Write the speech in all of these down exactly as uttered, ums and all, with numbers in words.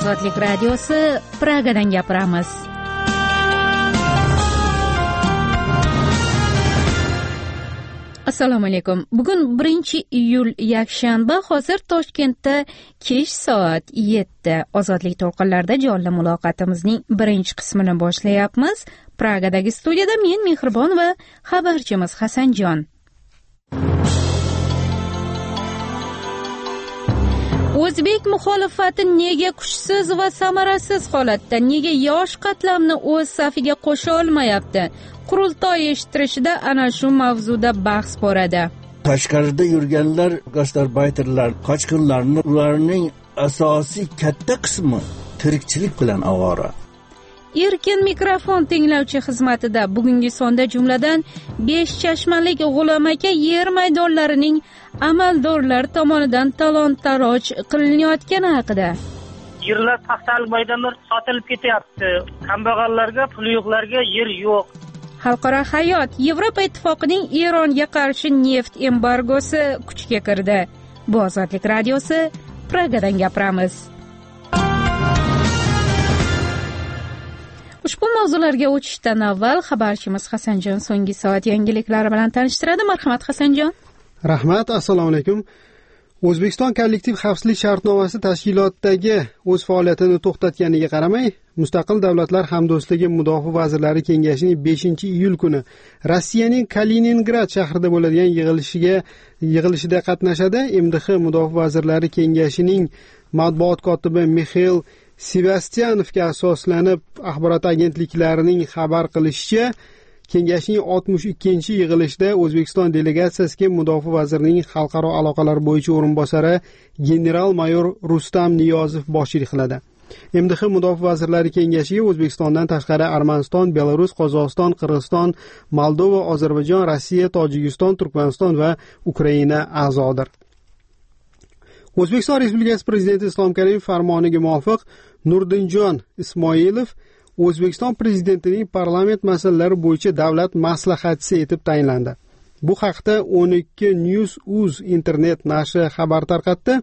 Ozodlik radiosi, Pragadan gapiramiz. Assalomu alaykum. Bugun birinchi iyul yakshanba, hozir Toshkentda kech soat yetti. Ozodlik to'lqinlarida jonli muloqotimizning birinchi qismini boshlayapmiz. Pragadagi studiyada men Mehribon va xabarchimiz Hasanjon. O'zbek muxolifati nega kuchsiz va samarasiz holatda, nega yosh qatlamni o'z safiga qo'sha olmayapti? Qurultoy eshittirishida ana shu mavzuda bahs boradi. Tashqarida yurganlar, gastarbayterlar, qochqinlarni, ularning asosiy katta qismi tirikchilik bilan ovora. Erkin mikrofon tinglovchi xizmatida bugungi sonda jumladan besh chashmalik G'ulom aka yer maydonlarining amaldorlar tomonidan talon-taroj qilinayotgani haqida. Yerlar, paxtalik maydonlar sotilib ketyapti. Kambag'allarga, pul yo'qlarga yer yo'q. Xalqaro hayot, Yevropa ittifoqining Eronga qarshi neft embargosi kuchga kirdi. Bu Ozodlik radiosi, Pragadan gapiramiz. Ushbu mavzularga o'tishdan avval xabarchimiz Hasanjon so'nggi soat yangiliklari bilan tanishtiradi. Marhamat Hasanjon. Rahmat, assalomu alaykum. O'zbekiston kollektiv xavfsizlik shartnomasi tashkilotdagi o'z faoliyatini to'xtatganiga qaramay, Mustaqil davlatlar hamdo'stligi mudofaa vazirlari kengashining beshinchi iyul kuni Rossiyaning Kaliningrad shahrida bo'ladigan yig'ilishiga yig'ilishida qatnashadi. M D H mudofaa vazirlari kengashining matbuot kotibi Mixail Sevastyanovga asoslanib axborot agentliklarining xabar qilishicha, kengashning oltmish ikkinchi yig'ilishida O'zbekiston delegatsiyasiga mudofaa vazirining xalqaro aloqalar bo'yicha o'rinbosari general-mayor Rustam Niyozov boshchilik qiladi. M D H mudofaa vazirlari kengashiga O'zbekistondan tashqari Armaniston, Belarus, Qozog'iston, Qirg'iziston, Moldova, Ozarbayjon, Rossiya, Tojikiston, Turkmaniston va Ukraina a'zodir. O'zbekiston Respublikasi Prezidenti Islom Karimov farmoniga muvofiq Nurdinjon Ismoilov O'zbekiston Prezidentining parlament masalalari bo'yicha davlat maslahatchisi etib tayinlandi. Bu haqda o'n ikki News.uz internet nashri xabar tarqatdi.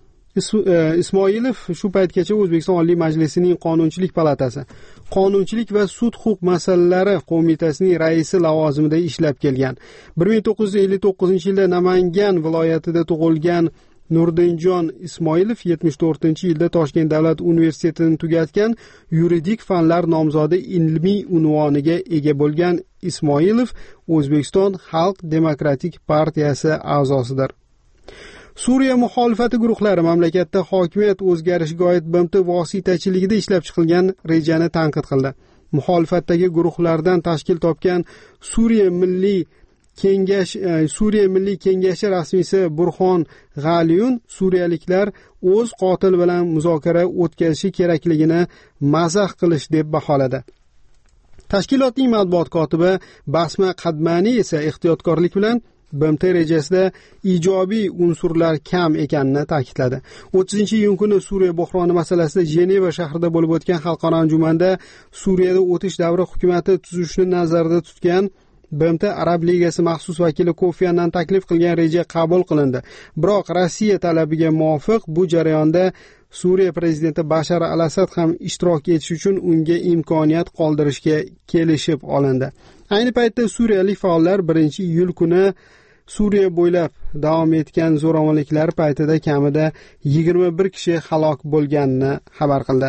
Ismoilov shu paytgacha O'zbekiston Oliy Majlisining Qonunchilik palatasi, Qonunchilik va sud huquq masalalari qo'mitasining raisi lavozimida ishlab kelgan. bir ming to'qqiz yuz ellik to'qqizinchi yilda Namangan viloyatida tug'ilgan Nurdinjon Ismoilov yetmish to'rtinchi yilda Toshkent davlat universitetini tugatgan, yuridik fanlar nomzodi ilmiy unvoniga ega bo'lgan Ismoilov O'zbekiston Xalq demokratik partiyasi a'zosidir. Suriya muxolifati guruhlari mamlakatda hokimiyat o'zgarishiga oid B M T vositachiligida ishlab chiqilgan rejani tanqid qildi. Muxolifatdagi guruhlardan tashkil topgan Suriya Milliy Kengash Suriya Milliy Kengashi rasmiysi Burxon G'aliyun suriyaliklar o'z qotil bilan muzokara o'tkazishi kerakligini mazax qilish deb baholadi. Tashkilotning matbuot kotibi Basma Qadmani esa ehtiyotkorlik bilan B M T rejasida ijobiy unsurlar kam ekanini ta'kidladi. o'ttizinchi iyun kuni Suriya buhroni masalasida Jeneva shahrida bo'lib o'tgan xalqaro anjumanda Suriyada o'tish davri hukumati tuzishni nazarda tutgan B M T Arab Ligasi maxsus vakili Kofi Annan taklif qilgan reja qabul qilindi. Biroq Rossiya talabiga muvofiq bu jarayonda Suriya prezidenti Bashar al-Asad ham ishtirok etish uchun unga imkoniyat qoldirishga kelishib olindi. Ayni paytda suriyalik faollar birinchi iyul kuni Suriya bo'ylab davom etgan zo'ravonliklar paytida kamida yigirma bir kishi halok bo'lganini xabar qildi.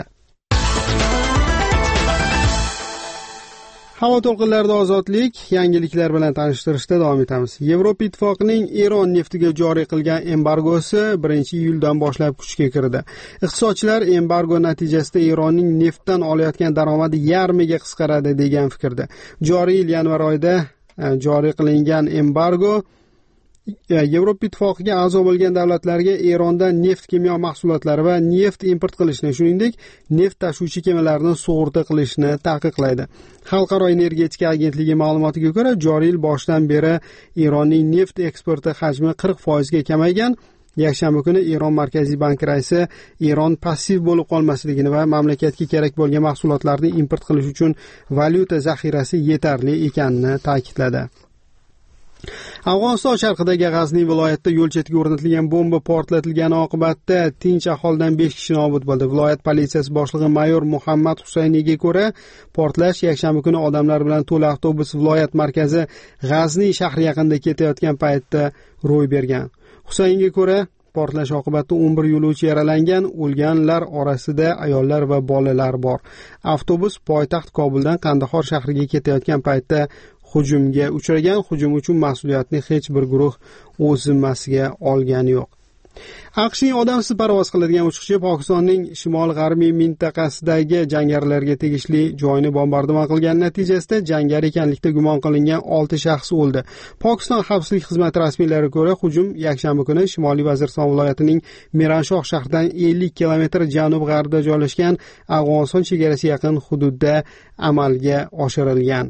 Havo to'lqinlarida ozodlik yangiliklar bilan tanishtirishda davom etamiz. Yevropa ittifoqining Eron neftiga joriy qilgan embargosi birinchi iyuldan boshlab kuchga kirdi. Iqtisodchilar embargo natijasida Eronning neftdan olayotgan daromadi yarmiga qisqaradi degan fikrda. Joriy yil yanvar oyida joriy qilingan embargo Yevropa ittifoqiga a'zo bo'lgan davlatlarga Erondan neft kimyo mahsulotlari va neft import qilishni, shuningdek, neft tashuvchi kemalarni sug'urta qilishni taqiqlaydi. Xalqaro energetika agentligi ma'lumotiga ko'ra, joriy yil boshidan beri Eronning neft eksporti hajmi qirq foiz ga kamaygan. Yakshanba kuni Eron Markaziy banki raisi Eron passiv bo'lib qolmasligini va mamlakatga kerak bo'lgan mahsulotlarni import qilish uchun valyuta zaxirasi yetarli ekanini ta'kidladi. Afg'oniston sharqidagi G'azni viloyatida yo'l chetiga o'rnatilgan bomba portlatilgani oqibatida tinch aholidan besh kishi nobud bo'ldi. Viloyat politsiyasi boshlig'i mayor Muhammad Husayniyga ko'ra, portlash yakshanba kuni odamlar bilan to'la avtobus viloyat markazi G'azni shahri yaqinida ketayotgan paytda ro'y bergan. Husaynga ko'ra, portlash oqibatida o'n bir yo'lovchi yaralangan, o'lganlar orasida ayollar va bolalar bor. Avtobus poytaxt Kobuldan Qandahor shahriga ketayotgan paytda hujumga uchragan. Hujum uchun mas'uliyatni hech bir guruh o'z zimmasiga olgani yo'q. AQShning odamsiz parvoz qiladigan uchiqchi Pokistonning shimol-g'arbiy mintaqasidagi jangarilarga tegishli joyni bombardimon qilgani natijasida jangari ekanlikda gumon qilingan olti shaxs o'ldi. Pokiston xavfsizlik xizmati rasmiylariga ko'ra, hujum yakshanba kuni Shimoliy Vaziriston viloyatining Miranshoh shahridan ellik kilometr janub-g'arbda joylashgan Afg'oniston chegarasiga yaqin hududda amalga oshirilgan.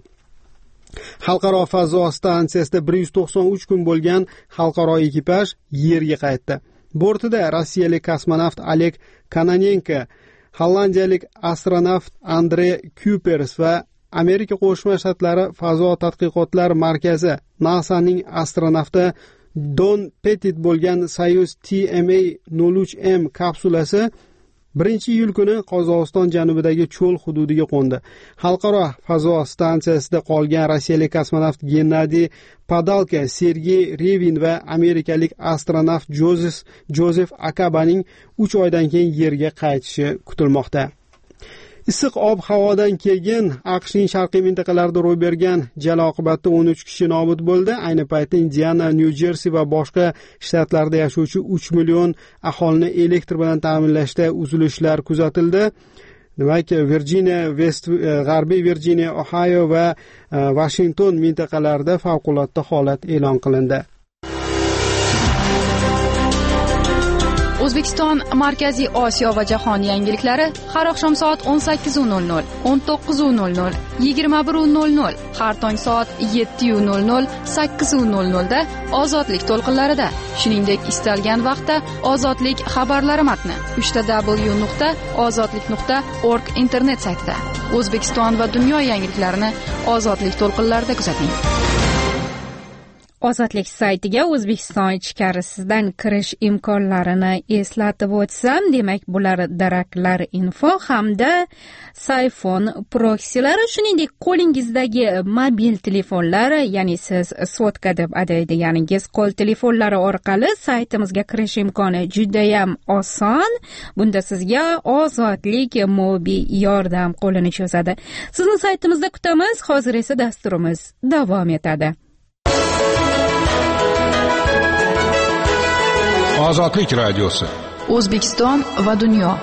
Xalqaro fazo stansiyasida bir yuz to'qson uch kun bo'lgan xalqaro ekipaj yerga qaytdi. Bortida rossiyalik kosmonavt Oleg Kononenko, hollandiyalik astronavt Andrey Kuipers va Amerika Qo'shma Shtatlari fazo tadqiqotlar markazi NASAning astronavti Don Pettit bo'lgan Soyuz T M A nol uch M kapsulasi birinchi iyul kuni Qozog'iston janubidagi cho'l hududiga qo'ndi. Xalqaro fazo stansiyasida qolgan rossiyalik kosmonavt Gennadiy Padalka, Sergey Revin va amerikalik astronavt Joseph Joseph Akabaning uch oydan keyin yerga qaytishi kutilmoqda. Issiq ob-havodan keyin AQShning sharqiy mintaqalarida ro'y bergan jala oqibatida o'n uch kishi nobud bo'ldi. Ayni paytda Indiana, Nyu-Jersi va boshqa shtatlarda yashovchi uch million aholini elektr bilan ta'minlashda uzilishlar kuzatildi. Demak, Virjiniya, West, G'arbiy Virjiniya, Ohio va Washington mintaqalarida favqulodda holat e'lon qilindi. O'zbekiston, Markaziy Osiyo va jahon yangiliklari har oqshom soat o'n sakkiz nol nol, o'n to'qqiz nol nol, yigirma bir nol nol, har tong soat yetti nol nol, sakkiz nol nol da Ozodlik to'lqinlarida. Shuningdek, istalgan vaqtda Ozodlik xabarlari matni uch w nuqta ozodlik nuqta org internet saytida. O'zbekiston va dunyo yangiliklarini Ozodlik to'lqinlarida kuzating. Ozodlik saytiga O'zbekiston ichkarisidan kirish imkonlarini eslatib o'tsam, demak, bular daraklar info hamda Sayfon proksilari, shuningdek qo'lingizdagi mobil telefonlar, ya'ni siz sotka deb ataydiganingiz qo'l telefonlari orqali saytimizga kirish imkoni juda ham oson. Bunda sizga Ozodlik mobil yordam qo'lini cho'zadi. Sizni saytimizda kutamiz. Hozir esa dasturimiz davom etadi. Ozodlik radiosi. O'zbekiston va dunyo.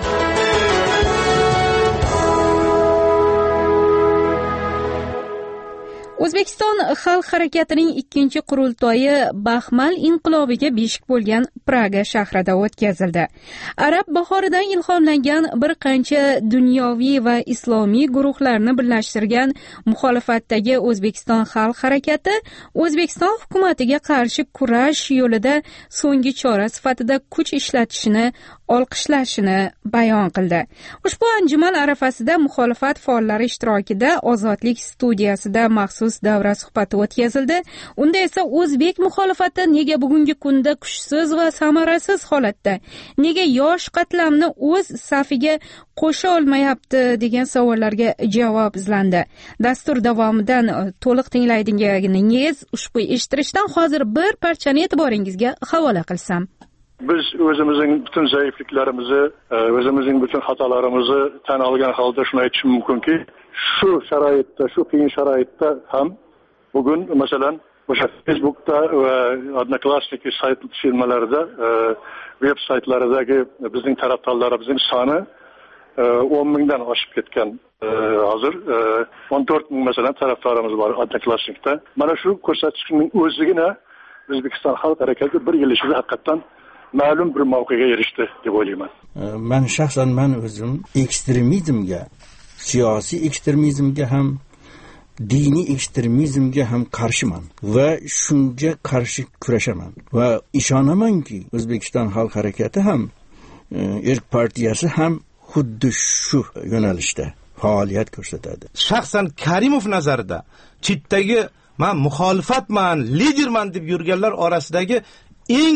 O'zbekiston xalq harakatining ikkinchi qurultoyi Baxmal inqilobiga beshik bo'lgan Praga shahrida o'tkazildi. Arab bahoridan ilhomlangan bir qancha dunyoviy va islomiy guruhlarni birlashtirgan muxolifatdagi O'zbekiston xalq harakati O'zbekiston hukumatiga qarshi kurash yo'lida so'nggi chora sifatida kuch ishlatishini olqishlashini bayon qildi. Ushbu anjuman arafasida muxolifat faollari ishtirokida Ozodlik studiyasida maxsus davra suhbati o'tkazildi. Unda esa o'zbek muxolifati nega bugungi kunda kuchsiz va samarasiz holatda, nega yosh qatlamni o'z safiga qo'sha olmayapti degan savollarga javob izlandi. Dastur davomidan to'liq tinglaydiganingiz ushbu eshittirishdan hozir bir parchani e'tiboringizga havola qilsam. Biz o'zimizning butun zaifliklarimizni, o'zimizning butun xatolarimizni tan olgan holda shuni aytishim mumkinki, shu sharoitda, shu qiyin sharoitda ham bugun masalan o'sha Facebookda va Odnoklassniki sayt firmalarida, veb saytlaridagi bizning tarafdorlarimizning soni o'n mingdan oshib ketgan. Hozir o'n to'rt ming masalan tarafdorimiz bor Odnoklassnikda. Mana shu ko'rsatkichning o'zigina O'zbekiston xalq harakati bir yil ichida haqiqatan ma'lum bir mavqega erishdi deb o'ylayman. Men shaxsan men o'zim ekstremizmga, siyosiy ekstremizmga ham, diniy ekstremizmga ham qarshiman va shunga qarshi kurashaman va ishonamanki, O'zbekiston xalq harakati ham, Erk partiyasi ham xuddi shu yo'nalishda faoliyat ko'rsatadi. Shaxsan Karimov nazarida chetdagi men muxolifatman, liderman deb yurganlar orasidagi eng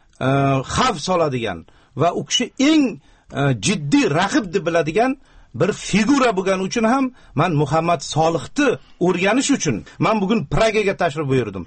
xavf soladigan va u kishi eng jiddiy raqib deb biladigan bir figura bo'lgani uchun ham men Muhammad Solihni o'rganish uchun men bugun Pragaga tashrif buyurdim.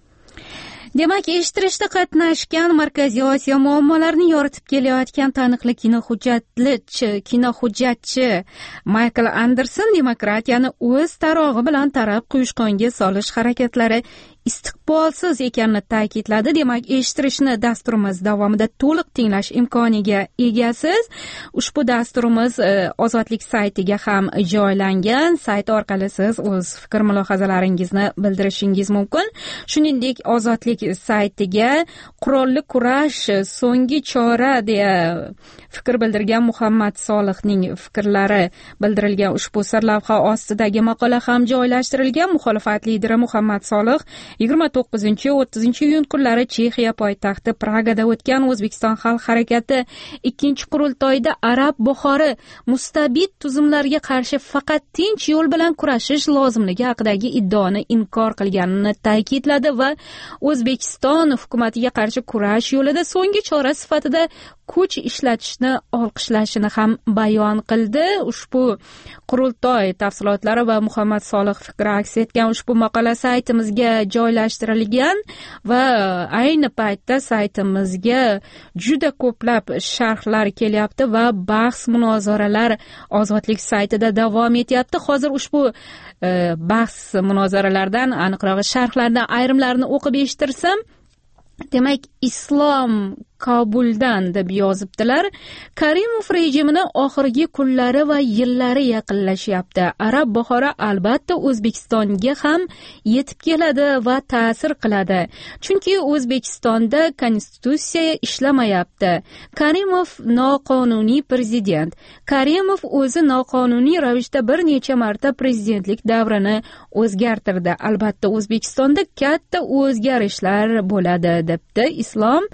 Demak, eshittirishda qatnashgan Markaziy Osiyo muammolarini yoritib kelayotgan taniqli kinohujjatchi, kinohujjatchi Michael Anderson demokratiyani o'z tarog'i bilan tarab quyushqonga solish harakatlari istiqbolsiz ekanini ta'kidladi. Demak, eshittirishni dasturimiz davomida to'liq tinglash imkoniga egasiz. Ushbu dasturimiz Ozodlik saytiga ham joylangan. Sayt orqali siz o'z fikr mulohazalaringizni bildirishingiz mumkin. Shuningdek, Ozodlik saytiga qurolli kurash so'nggi chora deya fikr bildirgan Muhammad Solihning fikrlari bildirilgan ushbu sarlavha ostidagi maqola ham joylashtirilgan. Muxolifat lideri Muhammad Solih yigirma to'qqizinchi o'ttizinchi iyun kunlari Chexiya poytaxti Pragada o'tgan O'zbekiston xalq harakati ikkinchi qurultoyida arab bahori mustabid tuzumlarga qarshi faqat tinch yo'l bilan kurashish lozimligi haqidagi iddaoni inkor qilganini ta'kidladi va O'zbekiston hukumatiga qarshi kurash yo'lida so'nggi chora sifatida kuch ishlatishni olqishlashini ham bayon qildi. Ushbu qurultoy tafsilotlari va Muhammad Solih fikri aks etgan ushbu maqola saytimizga joylashtirilgan va ayni paytda saytimizga juda ko'plab sharhlar kelyapti va bahs munozaralar Ozodlik saytida davom etyapti. Hozir ushbu e, bahs munozaralardan, aniqrog'i sharhlardan ayrimlarini o'qib eshittirsam, demak, Islom Kabuldan deb yozibdilar. Karimov rejimini oxirgi kunlari va yillari yaqinlashyapti. Arab bahori albatta O'zbekistonga ham yetib keladi va ta'sir qiladi. Chunki O'zbekistonda konstitutsiya ishlamayapti. Karimov noqonuniy prezident. Karimov o'zi noqonuniy ravishda bir necha marta prezidentlik davrini o'zgartirdi. Albatta O'zbekistonda katta o'zgarishlar bo'ladi, debdi Islom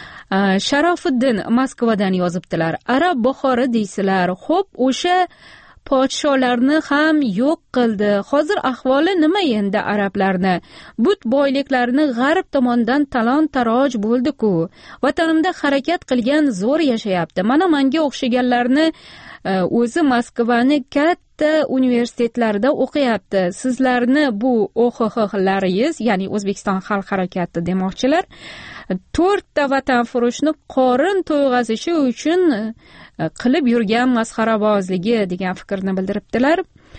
Sharofiddin Moskvadan yozibdilar. Arab bahori deysizlar, xo'p, o'sha podsholarni ham yo'q qildi. Hozir ahvoli nima endi arablarni? But boyliklarini g'arb tomonidan talon-taroj bo'ldi-ku. Vatanimda harakat qilgan zo'r yashayapti. Mana menga o'xshaganlarni o'zi Moskvani katta universitetlarda o'qiyapti. Sizlarni bu O X X'laringiz, ya'ni O'zbekiston xalq harakati demoqchilar, to'rtta vatanfurushni qorin to'yg'azishi uchun qilib yurgan masxarabozligi degan fikrni bildiribdilar.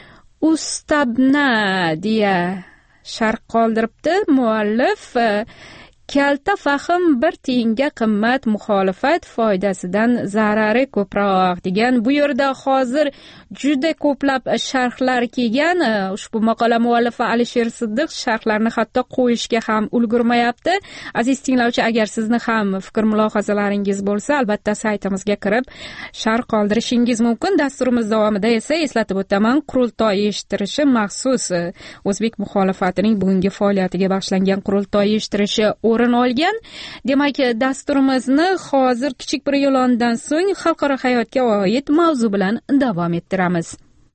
Ustabna deya sharh qoldiribdi muallif. Kalta fahm bir tiyinga qimmat, muxolifat foydasidan zarari ko'proq degan. Bu yerda hozir juda ko'plab sharhlar kelgan. Ushbu maqola muallifi Alisher Siddiq sharhlarni hatto qo'yishga ham ulgurmayapti. Aziz tinglovchi, agar sizni ham fikr mulohazalaringiz bo'lsa, albatta saytimizga kirib sharh qoldirishingiz mumkin. Dasturimiz davomida esa eslatib o'taman, qurultoy eshittirishi maxsus o'zbek muxolifatining bugungi faoliyatiga bag'ishlangan qurultoy eshittirishi o'rin olgan. Demak, dasturimizni hozir kichik bir e'londan so'ng xalqaro hayotga oid mavzu bilan davom ettiramiz.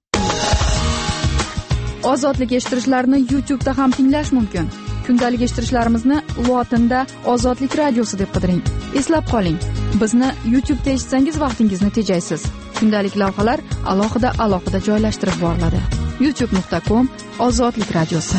Ozodlik eshittirishlarini YouTube da ham tinglash mumkin. Kundalik eshittirishlarimizni lotinda Ozodlik radiosi deb qidiring. Eslab qoling, bizni YouTube da eshitsangiz vaqtingizni tejaysiz. Kundalik lavhalar alohida alohida joylashtirib boriladi. youtube nuqta com Ozodlik radiosi.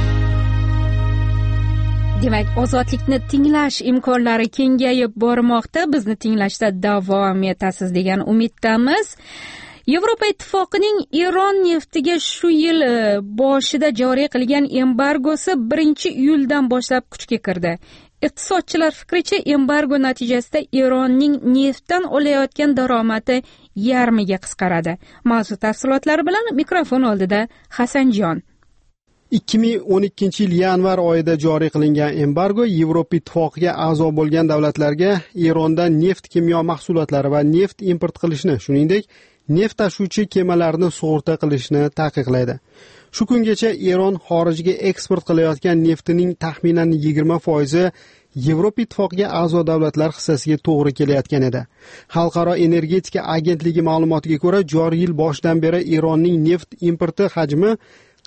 Demak, ozodlikni tinglash imkonlari kengayib bormoqda. Bizni tinglashda davom etasiz degan umiddamiz. Yevropa Ittifoqining Eron neftiga shu yil boshida joriy qilgan embargosi birinchi iyuldan boshlab kuchga kirdi. Iqtisodchilar fikricha, embargo natijasida Eronning neftdan olayotgan daromadi yarmiga qisqaradi. Mavzu tafsilotlari bilan mikrofon oldida Hasanjon. ikki ming o'n ikkinchi yil yanvar oyida joriy qilingan embargo Yevropa Ittifoqiga a'zo bo'lgan davlatlarga Erondan neft, kimyo mahsulotlari va neft import qilishni, shuningdek, neft tashuvchi kemalarni sug'urta qilishni taqiqlaydi. Shu kungacha Eron xorijga eksport qilayotgan neftining taxminan yigirma foizi Yevropa Ittifoqiga a'zo davlatlar hissasiga to'g'ri kelayotgan edi. Xalqaro energetika agentligi ma'lumotiga ko'ra, joriy yil boshidan beri Eronning neft importi hajmi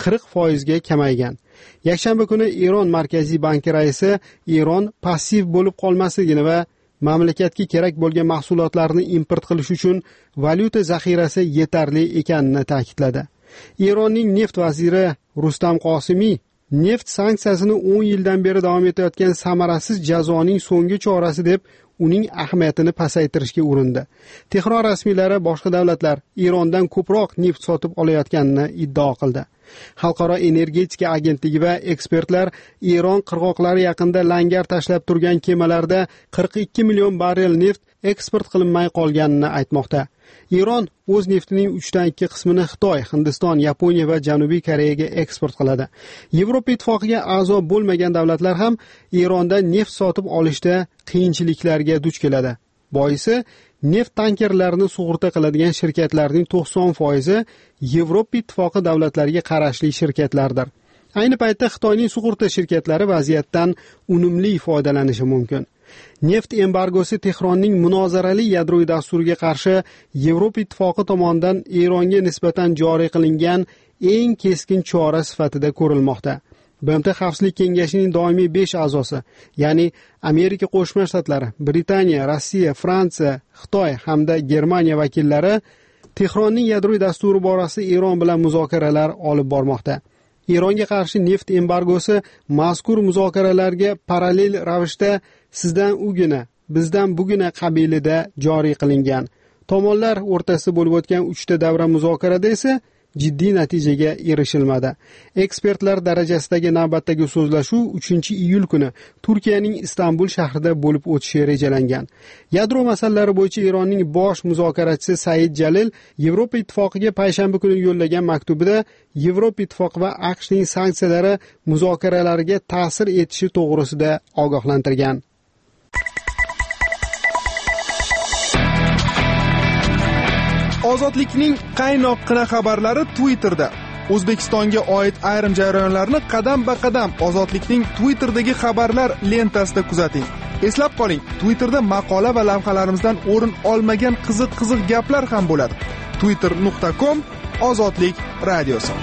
qirq foizga kamaygan. Yakshanba kuni Eron Markaziy banki raisi Eron passiv bo'lib qolmasligini va mamlakatga kerak bo'lgan mahsulotlarni import qilish uchun valyuta zaxirasi yetarli ekanini ta'kidladi. Eronning neft vaziri Rustam Qosimiy neft sanksiyasini o'n yildan beri davom etayotgan samarasiz jazoning so'nggi chorasi deb uning ahamiyatini pasaytirishga urindi. Tehron rasmiylari boshqa davlatlar Erondan ko'proq neft sotib olayotganini iddao qildi. Xalqaro energetika agentligi va ekspertlar Eron qirg'oqlari yaqinida langar tashlab turgan kemalarda qirq ikki million barrel neft eksport qilinmay qolganini aytmoqda. Eron o'z neftining uchdan ikki qismini Xitoy, Hindiston, Yaponiya va Janubiy Koreyaga eksport qiladi. Yevropa ittifoqiga a'zo bo'lmagan davlatlar ham Erondan neft sotib olishda qiyinchiliklarga duch keladi. Boisi, neft tankerlarini sug'urta qiladigan shirkatlarning to'qson foizi Yevropa ittifoqi davlatlariga qarashli shirkatlardir. Ayni paytda Xitoyning sug'urta shirkatlari vaziyatdan unumli foydalanishi mumkin. Neft embargosi Tehronning munozarali yadroviy dasturiga qarshi Yevropa ittifoqi tomonidan Eronga nisbatan joriy qilingan eng keskin chora sifatida ko'rilmoqda. B M T Xavfsizlik kengashining doimiy besh a'zosi, ya'ni Amerika Qo'shma Shtatlari, Britaniya, Rossiya, Fransiya, Xitoy hamda Germaniya vakillari Tehronning yadroviy dasturi borasida Eron bilan muzokaralar olib bormoqda. Eronga qarshi neft embargosi mazkur muzokaralarga parallel ravishda sizdan ugina, bizdan bugina qabilida joriy qilingan. Tomonlar o'rtasida bo'lib o'tgan uchta davra muzokarada esa jiddiy natijaga erishilmadi. Ekspertlar darajasidagi navbatdagi so'zlashuv uchinchi iyul kuni Turkiyaning Istanbul shahrida bo'lib o'tishi rejalangan. Yadro masalalari bo'yicha Eronning bosh muzokarachisi Said Jalil Yevropa ittifoqiga payshanba kuni yo'llagan maktubida Yevropa ittifoqi va AQShning sanksiyalari muzokaralarga ta'sir etishi to'g'risida ogohlantirgan. Ozodlikning qaynoqqina xabarlari Twitterda. O'zbekistonga oid ayrim jarayonlarni qadam-ba-qadam Ozodlikning Twitterdagi xabarlar lentasida kuzating. Eslab qoling, Twitterda maqola va lavhalarimizdan o'rin olmagan qiziq-qiziq gaplar ham bo'ladi. twitter nuqta com Ozodlik radiosi.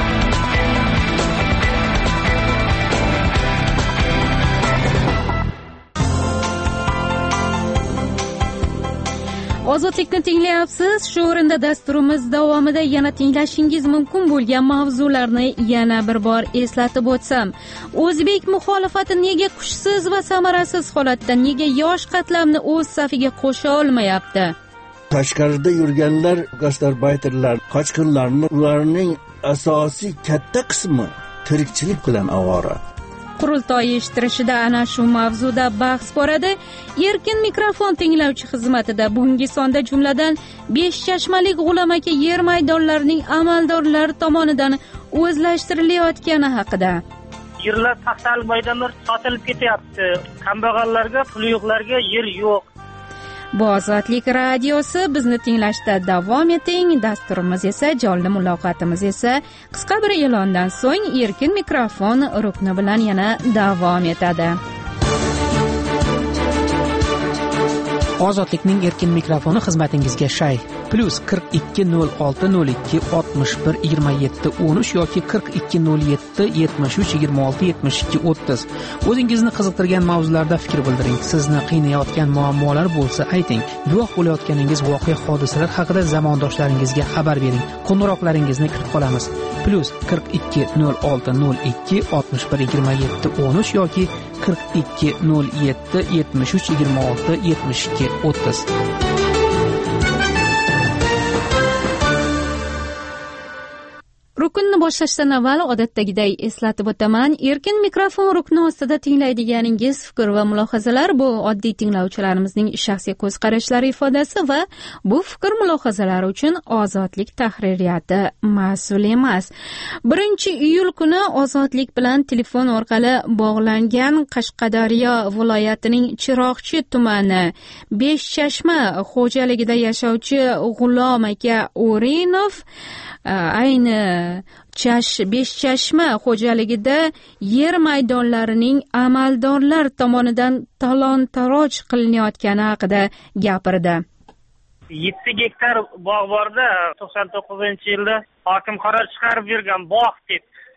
Ozodlikni tinglayapsiz. Shu o'rinda dasturimiz davomida yana tinglashingiz mumkin bo'lgan mavzularni yana bir bor eslatib o'tsam, o'zbek muxolifati nega kuchsiz va samarasiz holatda, nega yosh qatlamni o'z safiga qo'sha olmayapti? Tashqarida yurganlar, gastarbayterlar, qochqinlarni, ularning asosiy katta qismi tirikchilik bilan ovora. Qurultoy ishtirishida ana shu mavzuda bahs boradi. Erkin mikrofon tinglovchi xizmatida bugungi sonda jumladan Beshchashmalik G'ulom aka yer maydonlarining amaldorlari tomonidan o'zlashtirilayotgani haqida. Yerlar paxtalik maydonlar sotilib ketyapti. Kambag'allarga, puli yo'qlarga yer yo'q. Bu Ozodlik radiosi, bizni tinglashda davom eting. Dasturimiz esa, jonli muloqotimiz esa qisqa bir e'londan so'ng erkin mikrofon rukni bilan yana davom etadi. Ozodlikning erkin mikrofoni xizmatingizga shay. Plus qirq ikki nol olti nol ikki oltmish bir yigirma yetti o'n uch yoki qirq ikki nol yetti yetmish uch yigirma olti yetmish ikki o'ttiz. O'zingizni qiziqtirgan mavzularda fikr bildiring. Sizni qiynayotgan muammolar bo'lsa ayting. Guvoh bo'layotganingiz voqea hodisalar haqida zamondoshlaringizga xabar bering. Qo'ng'iroqlaringizni kutib qolamiz. Plus qirq ikki nol olti nol ikki oltmish bir yigirma yetti o'n uch yoki qirq ikki nol yetti yetmish uch yigirma olti yetmish ikki o'ttiz. Rukunni boshlashdan avval odatdagiday eslatib o'taman. Erkin mikrofon rukni ostida tinglaydiganingiz fikr va mulohazalar bu oddiy tinglovchilarimizning shaxsiy ko'z qarashlari ifodasi va bu fikr mulohazalar uchun Ozodlik tahririyati mas'ul emas. birinchi iyul kuni Ozodlik bilan telefon orqali bog'langan Qashqadaryo viloyatining Chiroqchi tumani Beshchashma xo'jaligida yashovchi G'ulom aka O'rinov ayni chash Beshchashma xo'jaligida yer maydonlarining amaldorlar tomonidan talon-taroj qilinayotgani haqida gapirdi. yetti gektar bog' borda to'qson to'qqizinchi yilda hokim qaror chiqarib bergan bog' deb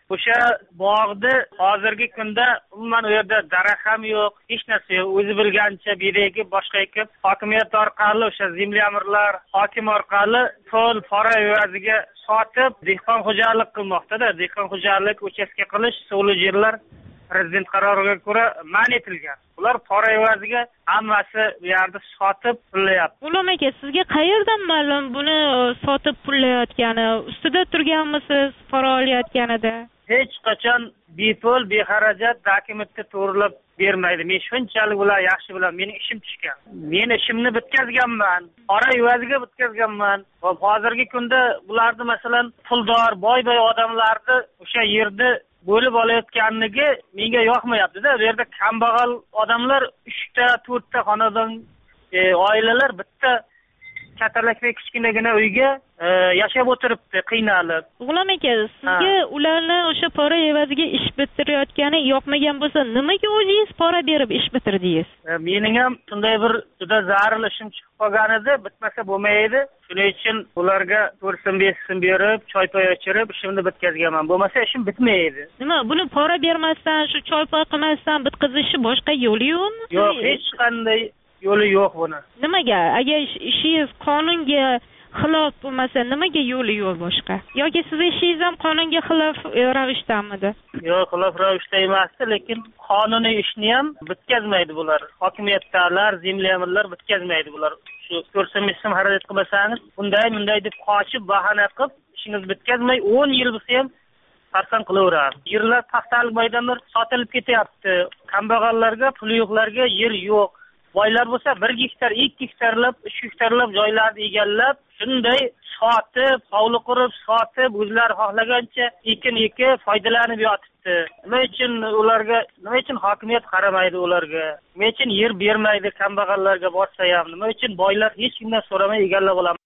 O'sha bog'da hozirgi kunda umuman u yerda daraxt ham yo'q, hech narsa yo'q. O'zi bilgancha biregi boshqa ekib, hokimiyat orqali o'sha zemlyamirlar, hokim orqali pul pora evaziga sotib, dehqon xo'jalik qilmoqda-da. Dehqon xo'jalik uchastka qilish, suvli yerlar prezident qaroriga ko'ra man etilgan. Ular pora evaziga hammasi bu yerda sotib pullayapti. G'ulom aka, sizga qayerdan ma'lum buni sotib pullayotgani? Ustida turganmisiz pora olayotganida? Hech qachon bepul, beharajat dokumentni to'g'rilab bermaydi. Men shunchalik ular yaxshi bilan mening ishim tushgan. Men ishimni bitkazganman, pora evaziga bitkazganman. Va hozirgi kunda bularni masalan puldor, boy-boy odamlarni o'sha yerda bo'lib olayotganligi menga yoqmayapti-da. Bu yerda kambag'al odamlar uchta, to'rtta xonadon, e, oilalar bitta katalakli kichkinagina uyga e, yashab o'tiribdi, qiynalib. G'ulom aka, sizga ha. ularni o'sha pora evaziga ish bitirayotgani yoqmagan bo'lsa, nimaga o'zingiz pora berib ish bitirdingiz? E, mening ham shunday bir juda zarur ishim chiqib qolgan edi, bitmasa bo'lmaydi. Shuning uchun ularga to'rtsin besin berib, choy-poy ichirib ishimni bitkazganman. Bo'lmasa ishim bitmaydi. Nima, buni pora bermasdan, shu choy-poy qilmasdan bitkazishni boshqa yo'li yo'qmi? Yo'q, hech qanday yo'li yo'q buni. Nimaga? Agar ishingiz qonunga xilof bo'lmasa, nimaga yo'li yo'q boshqa? Yoki siz ishingiz ham qonunga xilof ravishdanmidi? Yo'q, xilof ravishda emasdi, lekin qonuniy ishni ham bitkazmaydi bular. Hokimiyatdalar, zemlyamirlar bitkazmaydi bular. Shu to'rtsin besin xarajat qilmasangiz, bunday bunday deb qochib, bahona qilib, ishingiz bitkazmay o'n yil bo'lsa ham sarson qilaveradi. Yerlar, paxtalik maydonlar sotilib ketyapti. Kambag'allarga, puli yo'qlarga yer yo'q. Boylar bo'lsa bir gektar, ikki gektarlab, uch gektarlab joylarni egallab, shunday sotib, hovli qurib, sotib, o'zlari xohlagancha ekin ekib, foydalanib yotibdi. Nima uchun ularga, nima uchun hokimiyat qaramaydi ularga? Nima uchun yer bermaydi kambag'allarga borsa ham? Nima uchun boylar hech kimdan so'ramay egallab oladi?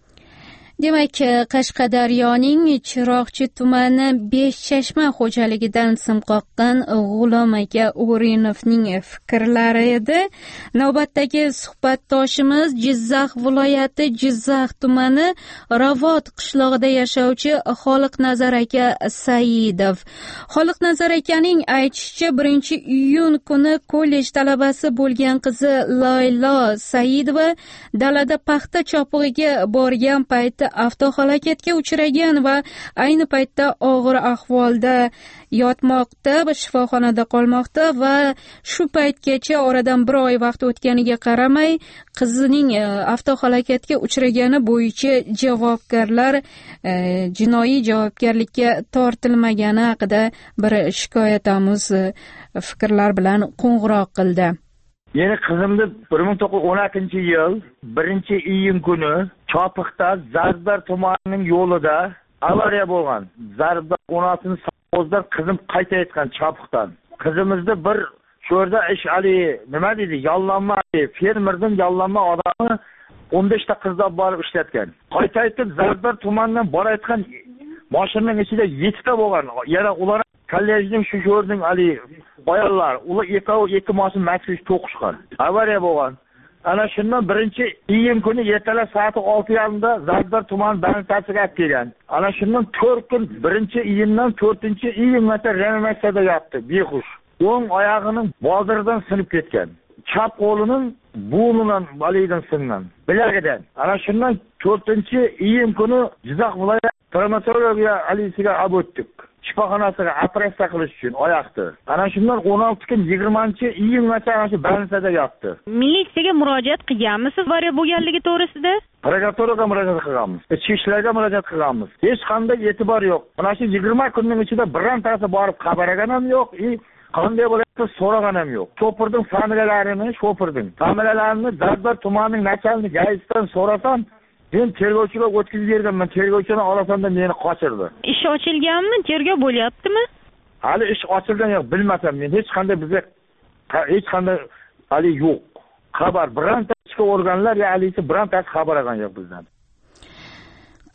Demak, Qashqadaryoning Chiroqchi tumani Beshchashma xo'jaligidan sim qoqqan G'ulom aka O'rinovning fikrlari edi. Navbatdagi suhbatdoshimiz Jizzax viloyati Jizzax tumani Ravot qishlog'ida yashovchi Xoliqnazar aka Saidov. Xoliqnazar akaning aytishicha, birinchi iyun kuni kollej talabasi bo'lgan qizi Laylo Saidova dalada paxta chopig'iga borgan payti avtohalokatga uchragan va ayni paytda og'ir ahvolda yotmoqda va shifoxonada qolmoqda va shu paytgacha oradan bir oy vaqt o'tganiga qaramay qizining avtohalokatga uchragani bo'yicha javobgarlar e, jinoiy javobgarlikka tortilmagani haqida bir shikoyatomuz fikrlar bilan qo'ng'iroq qildi. Meni qizimni bir ming to'qqiz yuz o'n oltinchi yil birinchi iyun kuni Chopiqda Zarbdor tumanining yo'lida avariya bo'lgan. Zarbdor o'n oltinchi savozdan qizim qaytayotgan Chopiqdan. Qizimizni bir sho'rda ish ali nima deydi? Yollanma, fermerning yollanma odami o'n beshta qizdan borib ishlatgan. Qaytayotib Zarbdor tumanidan borayotgan mashinaning ichida yettita bo'lgan. Yana ular kollejning shu sho'rning ali ayollar, ular ikkovi ikki mashina maxsus to'qishgan. Avariya bo'lgan. Ana shundan birinchi iyun kuni ertalab soat olti yarimda Zarbdor tuman banitasiga olib kelgan. Ana shundan to'rt kun birinchi iyundan to'rtinchi iyungacha reanimatsiyada yotdi, behush. O'ng oyog'ining boldiridan sinib ketgan. Chap qo'lining bo'ynidan balidan singan, bilagidan. Ana shundan to'rtinchi iyun kuni Jizzax viloyat travmatologiya alisiga olib o'tdik. Shifoxonasiga operatsiya qilish uchun oyoqni. Ana shundan o'n olti kun yigirmanchi iyungacha ana shu banitasiga yotdi. Militsiyaga murojaat qilganmisiz avariya bo'lganligi to'g'risida? Prokuraturaga murojaat qilganmiz. Ichki ishlarga murojaat qilganmiz. Hech qanday e'tibor yo'q. Mana shu yigirma kunning ichida birontasi borib xabar olgan ham yo'q. Qanday bo'layapti so'ragan ham yo'q. Sho'pirning familiyalarini, sho'pirning familiyalarini Zarbdor tumanining nachalnik gaisidan so'rasam, men tergovchiga o'tkazib berganman. Tergovchini olasamda meni qochirdi. Ish ochilganmi? Tergov bo'lyaptimi? Hali ish ochilgan yo'q, bilmasam men. Hech qanday bizga hech qanday hali yo'q. Xabar bironta ichki organlar ya alisi birontasi xabar olgan yo'q bizdan.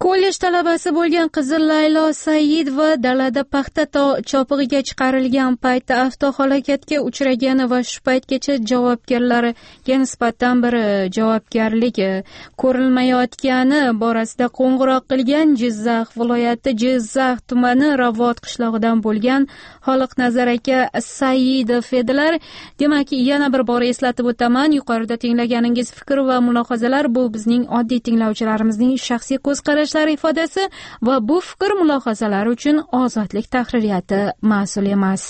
Kollej talabasi bo'lgan Qizil Laylo Saidova dalada paxta chopig'iga chiqarilgan paytda avtohalokatga uchragani va shu paytgacha javobgarlarga nisbatan bir javobgarlik ko'rilmayotgani borasida qo'ng'iroq qilgan Jizzax viloyati Jizzax tumani Ravot qishlog'idan bo'lgan Xoliqnazar aka Saidov edilar. Demak, yana bir bor eslatib o'taman, yuqorida tinglaganingiz fikr va mulohazalar bu bizning oddiy tinglovchilarimizning shaxsiy ko'zqarash ifodasi va bu fikr mulohazalar uchun Ozodlik tahririyati mas'ul emas.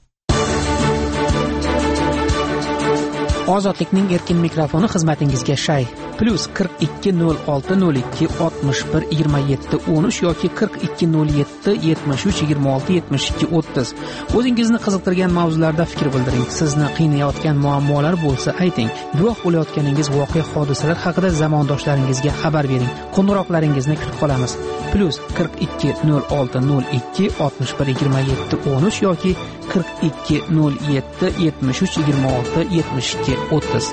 Ozodlikning erkin mikrofoni xizmatingizga shay plus qirq ikki nol olti nol ikki oltmish bir yigirma yetti o'n uch yoki qirq ikki nol yetti yetmish uch yigirma olti yetmish ikki o'ttiz. O'zingizni qiziqtirgan mavzularda fikr bildiring. Sizni qiynayotgan muammolar bo'lsa ayting. Guvoh bo'layotganingiz voqea hodisalar haqida zamondoshlaringizga xabar bering. Qo'ng'iroqlaringizni kutib qolamiz. plus qirq ikki nol olti nol ikki oltmish bir yigirma yetti o'n uch yoki qirq ikki nol yetti yetmish uch yigirma olti yetmish ikki o'ttiz.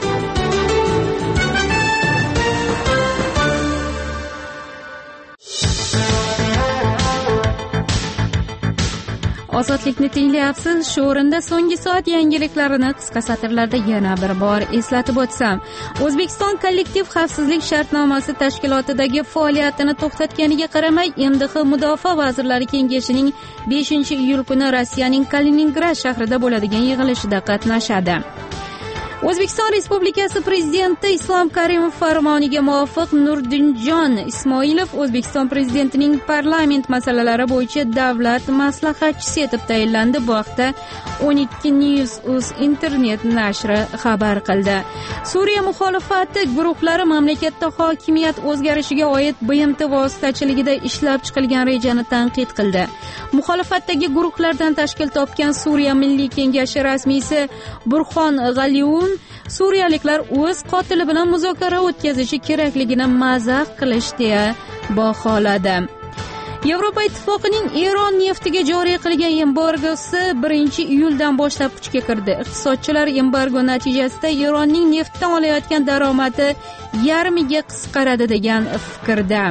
Ozodlikni tinglayapsiz. Shu o'rinda so'nggi soat yangiliklarini qisqa satrlarda yana bir bor eslatib o'tsam, O'zbekiston kollektiv xavfsizlik shartnomasi tashkilotidagi faoliyatini to'xtatganiga qaramay, M D H Mudofaa vazirlari kengashining beshinchi iyul kuni Rossiyaning Kaliningrad shahrida bo'ladigan yig'ilishida qatnashadi. O'zbekiston Respublikasi Prezidenti Islom Karimov farmoniga muvofiq Nurdinjon Ismoilov O'zbekiston Prezidentining parlament masalalari bo'yicha davlat maslahatchisi etib tayinlandi. Bu haqda o'n ikki News.uz internet nashri xabar qildi. Suriya muxolifati guruhlari mamlakatda hokimiyat o'zgarishiga oid B M T vositachiligida ishlab chiqilgan rejani tanqid qildi. Muxolifatdagi guruhlardan tashkil topgan Suriya Milliy Kengashi rasmiysi Burxon G'aliun suriyaliklar o'z qotili bilan muzokara o'tkazishi kerakligini mazax qilish deya baholadi. Yevropa Ittifoqining Eron neftiga joriy qilgan embargosi birinchi iyuldan boshlab kuchga kirdi. Iqtisodchilar embargo natijasida Eronning neftdan olayotgan daromadi yarmiga qisqaradi degan fikrda.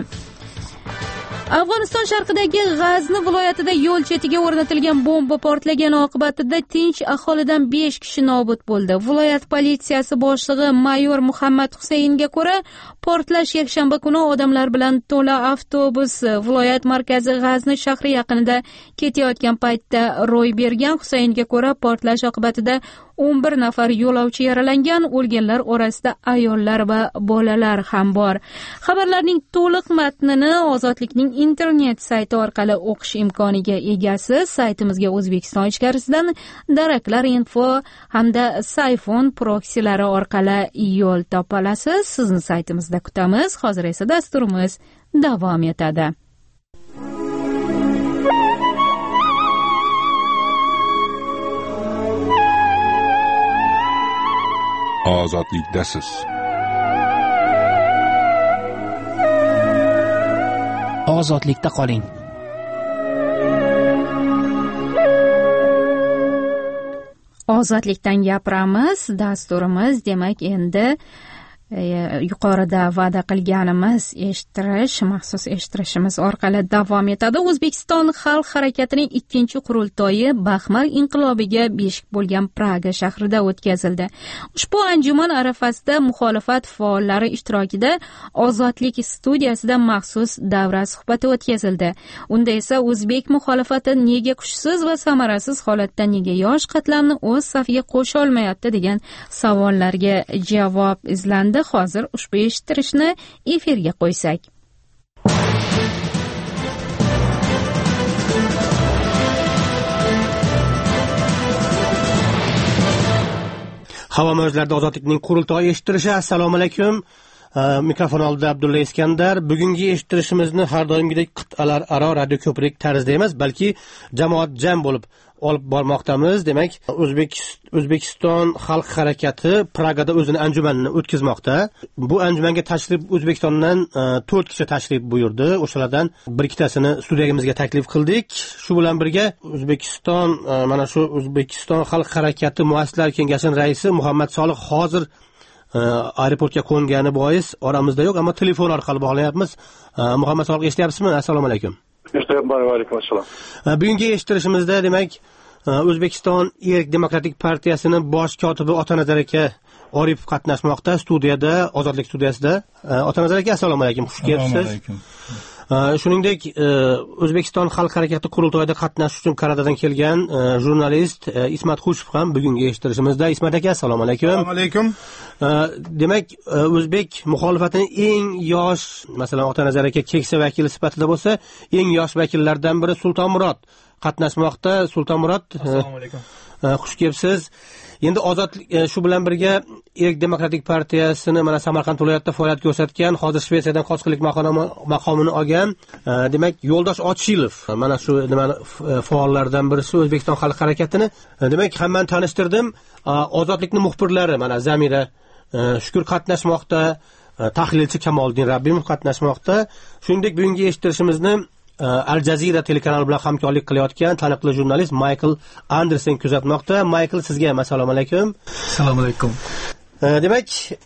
Afg'oniston sharqidagi G'azni viloyatida yo'l chetiga o'rnatilgan bomba portlagani oqibatida tinch aholidan besh kishi nobud bo'ldi. Viloyat politsiyasi boshlig'i mayor Muhammad Husaynga ko'ra, portlash yakshanba kuni odamlar bilan to'la avtobus viloyat markazi G'azni shahri yaqinida ketayotgan paytda ro'y bergan. Husaynga ko'ra, portlash oqibatida o'n bir nafar yo'lovchi yaralangan, o'lganlar orasida ayollar va bolalar ham bor. Xabarlarning to'liq matnini Ozodlikning internet sayti orqali o'qish imkoniga egasiz. Saytimizga O'zbekiston ichkarisidan daraklar info hamda Sayfon proksilari orqali yo'l topa olasiz. Sizni saytimizda kutamiz. Hozir esa dasturimiz davom etadi. Ozodlikdasiz. Ozodlikda qoling. Ozodlikdan gapiramiz. Dasturimiz demak endi yuqorida va'da qilganimiz eshittirish, maxsus eshittirishimiz orqali davom etadi. O'zbekiston xalq harakatining ikkinchi qurultoyi Baxmal inqilobiga beshik bo'lgan Praga shahrida o'tkazildi. Ushbu anjuman arafasida muxolifat faollari ishtirokida Ozodlik studiyasida maxsus davra suhbati o'tkazildi. Unda esa o'zbek muxolifati nega kuchsiz va samarasiz holatda nega yosh qatlamni o'z safiga qo'sha olmayapti degan savollarga javob izlandi. Hozir ushbu eshittirishni efirga qo'ysak. Havo mavjlarida Ozodlikning qurultoyi eshittirishi. Assalomu alaykum. Mikrofon oldida Abdulla Iskandar. Bugungi eshittirishimizni har doimgidek qit'alar aro radio ko'prik tarzida emas, balki jamoat jam bo'lib olib bormoqdamiz. Demak, O'zbek O'zbekiston xalq harakati Pragada o'zini anjumanini o'tkazmoqda. Bu anjumanga tashrif O'zbekistondan to'rt kishi tashrif buyurdi. O'shalardan bir ikkitasini studiyamizga taklif qildik. Shu bilan birga O'zbekiston mana shu O'zbekiston xalq harakati muassislar kengashining raisi Muhammad Solih hozir aeroportga qo'ngani bois oramizda yo'q, ammo telefon orqali bog'layapmiz. Muhammad Soliq, eshityapsizmi? Assalomu alaykum. Eshityapman. Va alaykum assalom. Bugungi eshittirishimizda demak O'zbekiston Erk demokratik partiyasini bosh kotibi Otanazar aka Oripov qatnashmoqda studiyada, Ozodlik studiyasida. Otanazar aka, assalomu alaykum. Xush kelibsiz. Assalomu alaykum. Shuningdek, O'zbekiston xalq harakati qurultoyida qatnashish uchun Kanadadan kelgan jurnalist Ismat Xushov ham bugungi eshittirishimizda. Ismat aka, assalomu alaykum. Assalomu alaykum. Demak, o'zbek muxolifatining eng yosh, masalan, Otanazar aka keksa vakili sifatida bo'lsa, eng yosh vakillardan biri Sultonmurod qatnashmoqda. Sultonmurod, assalomu alaykum. Xush kelibsiz. Endi ozodlik shu bilan birga Erk demokratik partiyasini mana Samarqand viloyatida faoliyat ko'rsatgan, hozir Shvetsiyadan qochqilik maqomini olgan, demak, Yo'ldosh Ochilov mana shu nimani faollardan birisi O'zbekiston xalq harakatini. Demak, hammani tanishtirdim. Ozodlikning muxbirlari mana Zamira Shukur qatnashmoqda, tahlilchi Kamoliddin Rabbimov qatnashmoqda. Shuningdek, bugungi eshittirishimizni Al Jazeera telekanali bilan hamkorlik qilayotgan taniqli jurnalist Michael Anderson kuzatmoqda. Michael, sizga ham assalomu alaykum. Assalomu alaykum. Demak,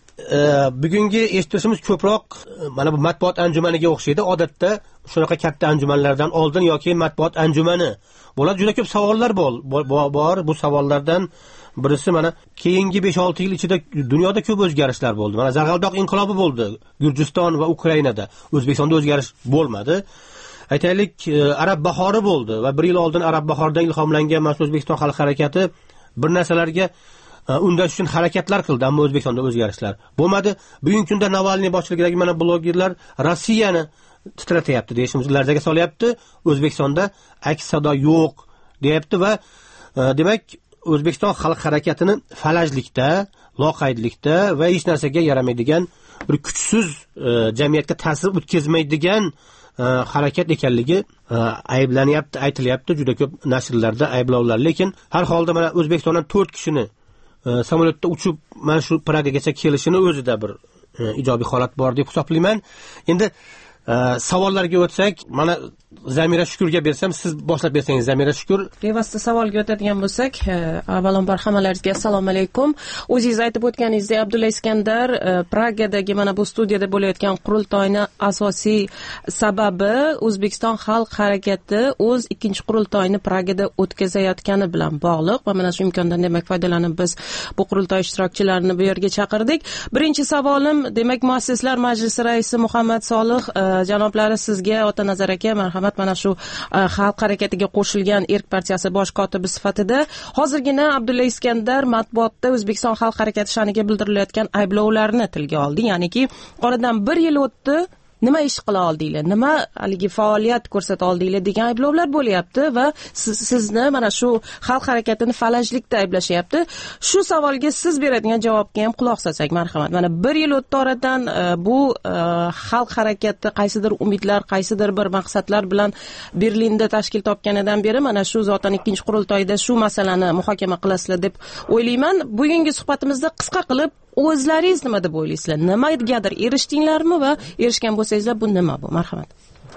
bugungi eshittirishimiz ko'proq mana bu matbuot anjumaniga o'xshaydi. Odatda shunaqa katta anjumanlardan oldin yoki matbuot anjumani bo'ladi. Juda ko'p savollar bor. Bu savollardan birisi mana keyingi besh olti yil ichida dunyoda ko'p o'zgarishlar bo'ldi. Mana Zag'aldoq inqilobi bo'ldi Gurjiston va Ukrainada. O'zbekistonda o'zgarish bo'lmadi. Aytaylik, Arab bahori bo'ldi va bir yil oldin Arab bahoridan ilhomlangan mana O'zbekiston xalq harakati bir narsalarga undash uchun harakatlar qildi, ammo O'zbekistonda o'zgarishlar bo'lmadi. Bugungi kunda Navalniy boshchiligidagi mana blogerlar Rossiyani titratyapti, deyishimiz larzaga solyapti. O'zbekistonda aks sado yo'q, deyapti va demak, O'zbekiston xalq harakatini falajlikda, loqaydlikda va hech narsaga yaramaydigan bir kuchsiz jamiyatga ta'sir o'tkazmaydigan harakat ekanligi ayblanyapti, aytilyapti juda ko'p nashrlarda ayblovlar. Lekin har holda mana O'zbekistondan to'rt kishini samolyotda uchib mana shu Pragagacha kelishini o'zida bir ijobiy holat bor deb hisoblayman. Endi savollarga o'tsak, mana Zamira Shukurga bersam, siz boshlab bersangiz. Zamira Shukur. Bevosita savolga o'tadigan bo'lsak, avvalambor hammalaringizga assalomu alaykum. O'zingiz aytib o'tganingizdek, Abdulla Iskandar Pragadagi mana bu studiyada bo'layotgan qurultoyni asosiy sababi O'zbekiston xalq harakati o'z ikkinchi qurultoyini Pragada o'tkazayotgani bilan bog'liq va mana shu imkondan demak foydalanib biz bu qurultoy ishtirokchilarini bu yerga chaqirdik. Birinchi savolim, demak, Muassislar Majlisi raisi Muhammad Soliq janoblari, sizga Otanazar aka marhamat, mana shu xalq harakatiga qo'shilgan Erk partiyasi bosh kotibi sifatida hozirgina Abdulla Iskandar matbuotda O'zbekiston xalq harakati sha'niga bildirilayotgan ayblovlarni tilga oldi. Ya'niki, oradan bir yil o'tdi, nima ish qila oldinglar, nima haligi faoliyat ko'rsata oldinglar degan ayblovlar bo'lyapti va siz, sizni mana shu xalq harakatini falajlikda ayblashyapti. Shu savolga siz beradigan javobga ham quloq solsak marhamat. Mana bir yil o'tdi oradan, bu xalq harakati qaysidir umidlar, qaysidir bir maqsadlar bilan Berlinda tashkil topganidan beri mana shu zotan ikkinchi qurultoyda shu masalani muhokama qilasizlar deb o'ylayman. Bugungi suhbatimizda qisqa qilib o'zlaringiz nima deb o'ylaysizlar? Nimagadir erishdinglarmi va erishgan bo'lsangizlar, bu nima bu? Marhamat.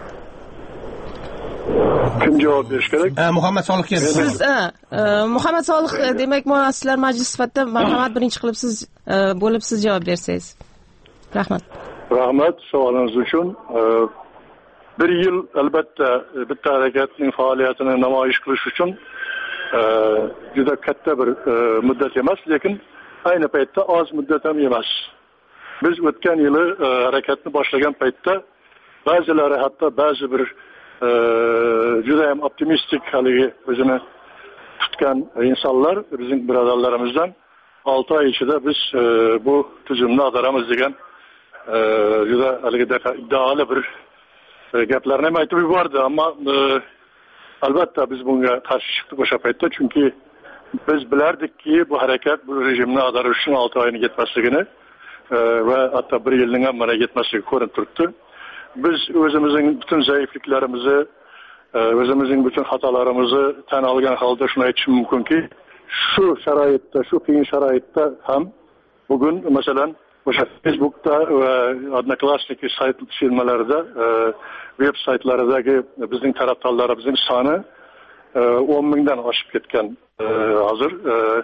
Kim javob berish kerak? Muhammad Soliq keldi. Siz, Muhammad Soliq, demak, Muassislar Majlisi sifatida marhamat, birinchi qilib siz bo'lib siz javob bersangiz. Rahmat. Rahmat savolingiz uchun. Bir yil albatta bitta harakatning faoliyatini namoyish qilish uchun juda katta bir muddat emas, lekin ayni paytda oz muddat ham emas. Biz o'tgan yili harakatni boshlagan paytda ba'zilari hatto ba'zi bir juda ham optimistik haligi o'zini tutgan insonlar bizning birodarlarimizdan olti oy ichida biz bu tuzumni ag'daramiz degan juda haligi iddaoli bir gaplarni ham aytib yubordi. Ammo albatta biz bunga qarshi chiqdik o'sha paytda, chunki biz bilardikki bu harakat bu rejimni ag'darish uchun olti oyni yetmasligini va hatto bir yilning ham mana yetmasligi ko'rinib turibdi. Biz o'zimizning butun zaifliklarimizni, o'zimizning butun xatolarimizni tan olgan holda shuni aytishim mumkinki, shu sharoitda, shu qiyin sharoitda ham bugun masalan o'sha Facebookda va Odnoklassniki sayt firmalarida, veb saytlaridagi bizning tarafdorlarimizning soni o'n mingdan oshib ketgan hozir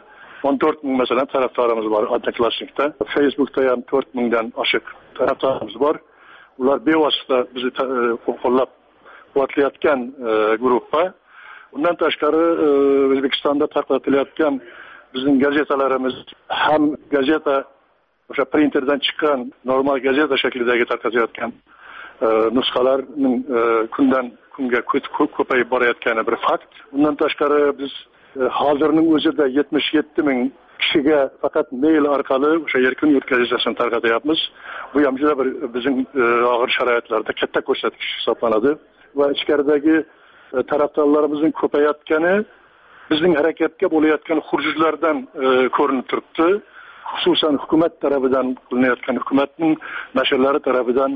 o'n to'rt ming masalan tarafdorimiz bor Odnoklassnikda. Facebookda ham to'rt mingdan oshiq tarafdorimiz bor. Ular bevosita bizni qo'llab quvvatlayotgan guruhga. Undan tashqari O'zbekistonda tarqatilayotgan bizning gazetalarimiz ham gazeta o'sha printerdan chiqqan normal gazeta shaklidagi tarqatilayotgan nusxalarning kundan kunga ko'payib borayotgani bir fakt. Undan tashqari biz hozirning o'zida yetmish yetti ming kishiga faqat mail orqali o'sha erkin yurt gazetasini tarqatyapmiz. Bu ham juda bir bizning og'ir sharoitlarda katta ko'rsatkich hisoblanadi va ichkaridagi tarafdorlarimizning ko'payayotgani bizning harakatga bo'layotgan xurujlardan ko'rinib turibdi. Xususan hukumat tarafidan qilinayotgan hukumatning nashrlari tarafidan,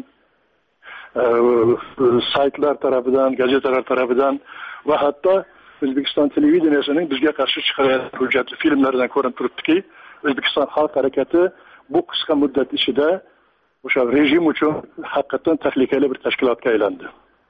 saytlar tarafidan, gazetalar tarafidan va hatto O'zbekiston televideniyasining bizga qarshi chiqarayotgan hujjatli filmlaridan ko'rinib turibdiki, O'zbekiston xalq harakati bu qisqa muddat ichida o'sha rejim uchun haqiqatan tahlikali bir tashkilotga aylandi.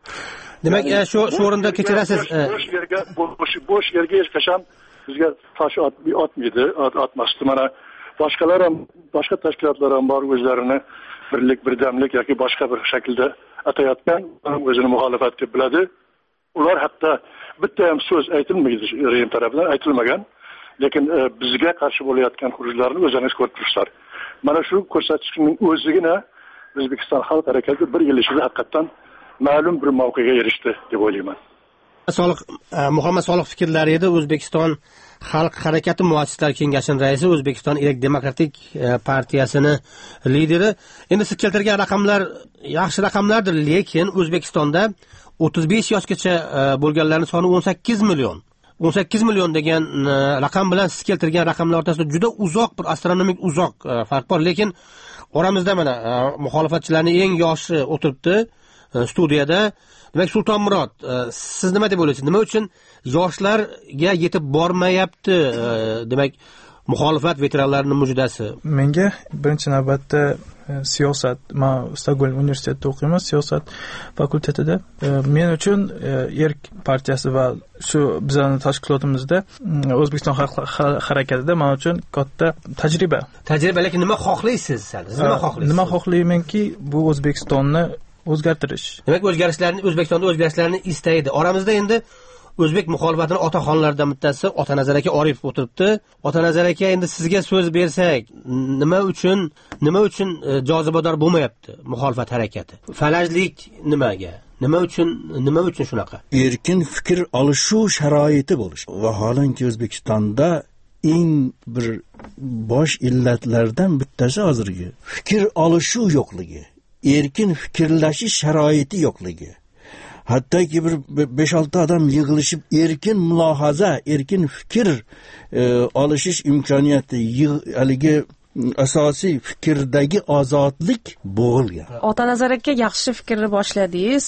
Demak, shu shu o'rinda kechirasiz. Bo'sh yerga bo'sh yerga hech qachon bizga tosh otmaydi, otmasdi. Mana boshqalar ham, boshqa tashkilotlar ham bor, o'zlarini birlik, birdamlik yoki boshqa bir shaklda atayotgan, o'zini muxolifat deb biladi. Ular hatto bitta ham so'z aytilmaydi rejim tomonidan, aytilmagan, lekin bizga qarshi bo'layotgan hujumlarni o'zingiz ko'rib turibsizlar. Mana shu ko'rsatkichning o'zigina O'zbekiston xalq harakati bir yil ichida haqiqatan ma'lum bir mavqega erishdi deb o'ylayman. Soliq Muhammad Soliq fikrlari edi. O'zbekiston Xalq harakati muassislari kengashining raisi, O'zbekiston Erk demokratik partiyasini lideri. Endi siz keltirgan raqamlar yaxshi raqamlardir, lekin O'zbekistonda o'ttiz besh yoshgacha bo'lganlarning soni o'n sakkiz million. o'n sakkiz million degan raqam bilan siz keltirgan raqamlar o'rtasida juda uzoq bir astronomik uzoq farq bor, lekin oramizda mana muxolifatchilarning eng yoshi o'tiribdi studiyada. Demak, Sultonmurod, siz nima deb o'ylaysiz? Nima uchun yoshlarga yetib bormayapti? Demak, muxolifat veteranlarining mujdasi. Menga birinchi navbatda siyosat, men Stokgolm universitetida o'qiyman, siyosat fakultetida. Men uchun Erk partiyasi va shu bizning tashkilotimizda O'zbekiston xalq harakatida men uchun katta tajriba. Tajriba, lekin nima xohlaysiz? Siz nima xohlaysiz? Nima xohlaymanki, bu O'zbekistonni o'zgartirish. Demak, o'zgarishlarni O'zbekistonda o'zgarishlarni istaydi. Oramizda endi o'zbek muxolifatining otaxonlaridan bittasi Otanazar aka Oripov o'tiribdi. Otanazar aka, endi sizga so'z bersak, nima uchun nima uchun jozibador bo'lmayapti muxolifat harakati? Falajlik nimaga? Nima uchun nima uchun shunaqa? Erkin fikr olishuv sharoiti bo'lish. Vaholanki O'zbekistonda eng bir bosh illatlardan bittasi hozirgi fikr olishuv yo'qligi. Erkin fikrlashish sharoiti yo'qligi. Hattoki bir besh olti odam yig'ilishib erkin mulohaza, erkin fikr e, olishish imkoniyati, haligi asosiy fikrdagi ozodlik bo'lgan. Otanazar aka yaxshi fikrni boshladingiz.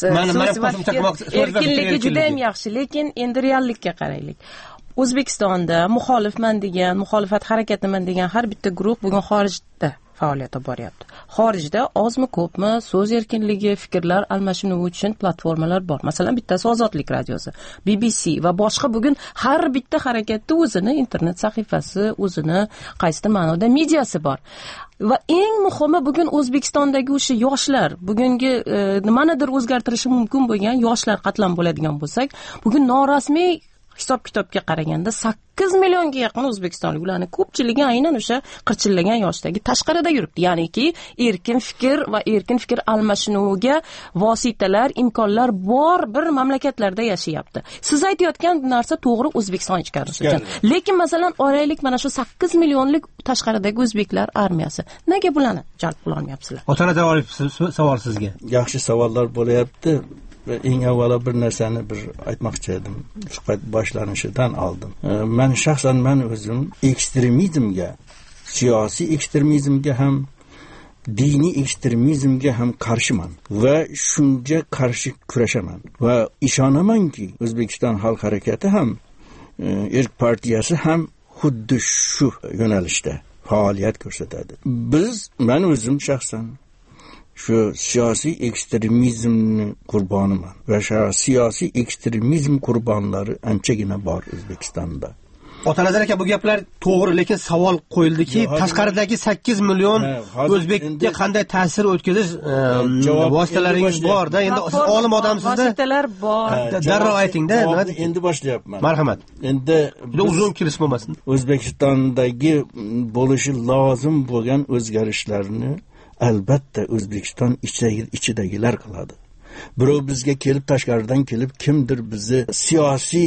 Erkinligi juda ham yaxshi, lekin endi reallikka qaraylik. O'zbekistonda muxolifman degan, muxolifat harakatiman degan har bitta guruh bugun xorijda faoliyat olib boryapti. Xorijda ozmi ko'pmi so'z erkinligi, fikrlar almashinuvi uchun platformalar bor. Masalan, bittasi Ozodlik radiosi, B B C va boshqa. Bugun har bitta harakatda o'zini internet sahifasi, o'zini qaysi ma'noda mediasi bor. Va eng muhimi bugun O'zbekistondagi o'sha yoshlar, bugungi e, nimanidir o'zgartirishi mumkin bo'lgan yoshlar qatlam bo'ladigan bo'lsak, bugun norasmiy hisob-kitobga qaraganda sakkiz millionga yaqin o'zbekistonlik, ularning ko'pchiligi aynan o'sha qirchillagan yoshdagi tashqarida yuribdi. Ya'niki erkin fikr va erkin fikr almashinuviga vositalar, imkonlar bor bir mamlakatlarda yashayapti. Siz aytayotgan narsa to'g'ri O'zbekiston ichkarisi uchun. Lekin masalan, oraylik mana shu sakkiz millionlik tashqaridagi o'zbeklar armiyasi nega bularni jalb qila olmayapsizlar? Otanazar Oripov, savol sizga. Yaxshi savollar bo'layapti. Eng avvalo bir narsani bir aytmoqchi edim. Suhbat boshlanishidan oldin. Men shaxsan men o'zim ekstremizmga, siyosiy ekstremizmga ham, diniy ekstremizmga ham qarshiman va shunga qarshi kurashaman va ishonamanki, O'zbekiston xalq harakati ham, Erk partiyasi ham xuddi shu yo'nalishda faoliyat ko'rsatadi. Biz, men o'zim shaxsan shu siyosiy ekstremizmni qurboniman va shu siyosiy ekstremizm qurbonlari anchagina bor O'zbekistonda. Ota Nazar aka, bu gaplar to'g'ri, lekin savol qo'yildiki, tashqaridagi sakkiz million o'zbekka qanday ta'sir o'tkazish vositalaringiz bor-da. Endi siz olim odamsiz-da. Vositalar bor. Darrov ayting-da. Endi boshlayapman. Marhamat. Endi uzun kelish bo'lmasin. O'zbekistondagi bo'lishi lozim bo'lgan o'zgarishlarni albatta O'zbekiston ichidagilar qiladi. Birov bizga kelib, tashqaridan kelib kimdir bizni siyosiy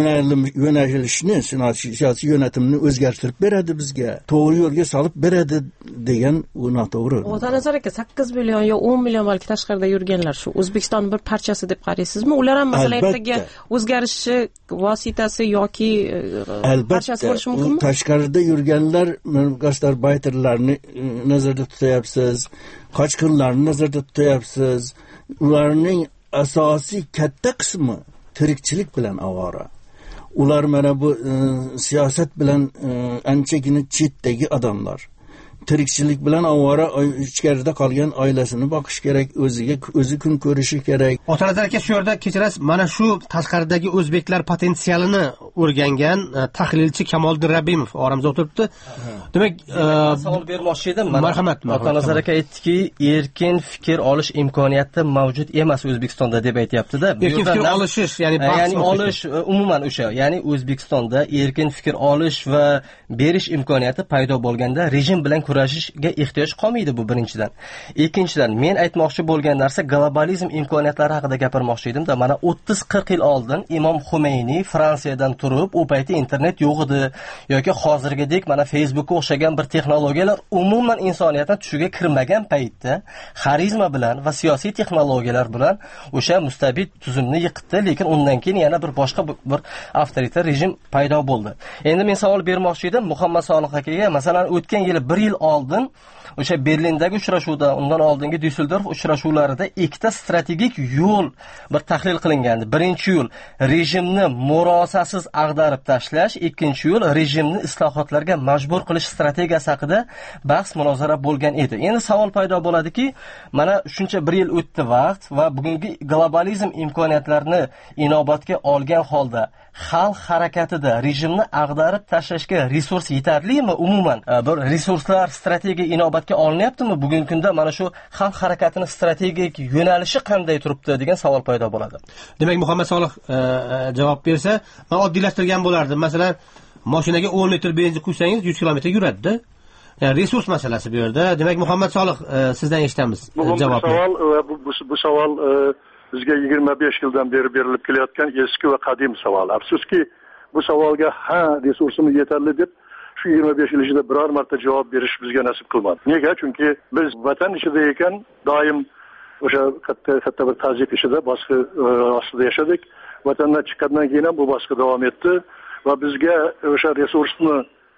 yo'nalishni, siyosiy yo'natimni o'zgartirib beradi bizga, to'g'ri yo'lga solib beradi degan u noto'g'ri. Ota Nazar aka, sakkiz million yo o'n million balki tashqarida yurganlar shu O'zbekistonning bir parchasi deb qaraysizmi? Ular ham masalan ertaga o'zgarishi vositasi yoki parchasi bo'lishi mumkinmi? Tashqarida yurganlar, gastarbayterlarni nazarda tutyapsiz, qochqinlarni nazarda tutyapsiz. Ularning asosiy katta qismi tirikchilik bilan ovora. Ular mana bu e, siyosat bilan e, anchagina chetdagi odamlar. Tirikchilik bilan ovora, ichkarida qolgan oilasini boqish kerak, o'ziga o'zi kun ko'rishi kerak. Ota Nazar aka, shu yerda kechirasiz, mana shu tashqaridagi o'zbeklar potensialini o'rgangan tahlilchi Kamoliddin Rabbimov oramizda o'tiribdi. Demak, savol bermoqchi edim. Marhamat. Ota Nazar aka aytdiki, erkin fikr olish imkoniyati mavjud emas O'zbekistonda deb aytayapti-da. Erkin fikr olishish, ya'ni ya'ni olish umuman o'sha, ya'ni O'zbekistonda erkin fikr olish va berish imkoniyati paydo bo'lganda rejim bilan kurashishga ehtiyoj qolmaydi, bu birinchidan. Ikkinchidan, men aytmoqchi bo'lgan narsa globalizm imkoniyatlari haqida gapirmoqchi edim-da. Mana o'ttiz qirq yil oldin Imom Xumayniy Fransiyadan turib, u payti internet yo'q edi yoki hozirgidek mana Facebookga o'xshagan bir texnologiyalar umuman insoniyatning tushiga kirmagan paytda xarizma bilan va siyosiy texnologiyalar bilan o'sha mustabid tuzumni yiqitdi, lekin undan keyin yana bir boshqa bir avtoritar rejim paydo bo'ldi. Endi men savol bermoqchi edim Muhammad Solih akaga, masalan, o'tgan yili bir yil oldin o'sha Berlindagi uchrashuvda, undan oldingi Düsseldorf uchrashuvlarida ikkita strategik yo'l bir tahlil qilingandi. Birinchi yo'l rejimni murosasiz ag'darib tashlash, ikkinchi yo'l rejimni islohotlarga majbur qilish strategiyasi haqida bahs munozara bo'lgan edi. Endi savol paydo bo'ladiki, mana shuncha bir yil o'tdi vaqt va bugungi globalizm imkoniyatlarini inobatga olgan holda xalq harakatida rejimni ag'darib tashlashga resurs yetarlimi? Umuman bir resurslar, strategiya inobatga olinyaptimi? Bugungi kunda mana shu xalq harakatining strategik yo'nalishi qanday turibdi degan savol paydo bo'ladi. Demak, Muhammad Solih javob bersa, men oddiylashtirgan bo'lardim. Masalan, mashinaga o'n litr benzin quysangiz yuz kilometr yuradi-da. Yani resurs masalasi bu yerda. Demak, Muhammad Solih, sizdan eshitamiz javobni. Bu savol bu, bu, bu savol bizga yigirma besh yildan beri berilib kelayotgan eski va qadim savol. Afsuski, bu savolga ha, resursimiz yetarli deb shu yigirma besh yil ichida biror marta javob berish bizga nasib qilmadi. Nega? Chunki biz vatan ichida ekan doim o'sha katta katta bir tazyiq ichida bosqi ostida yashadik. Vatandan chiqqandan keyin ham bu bosqi davom etdi va bizga o'sha resursni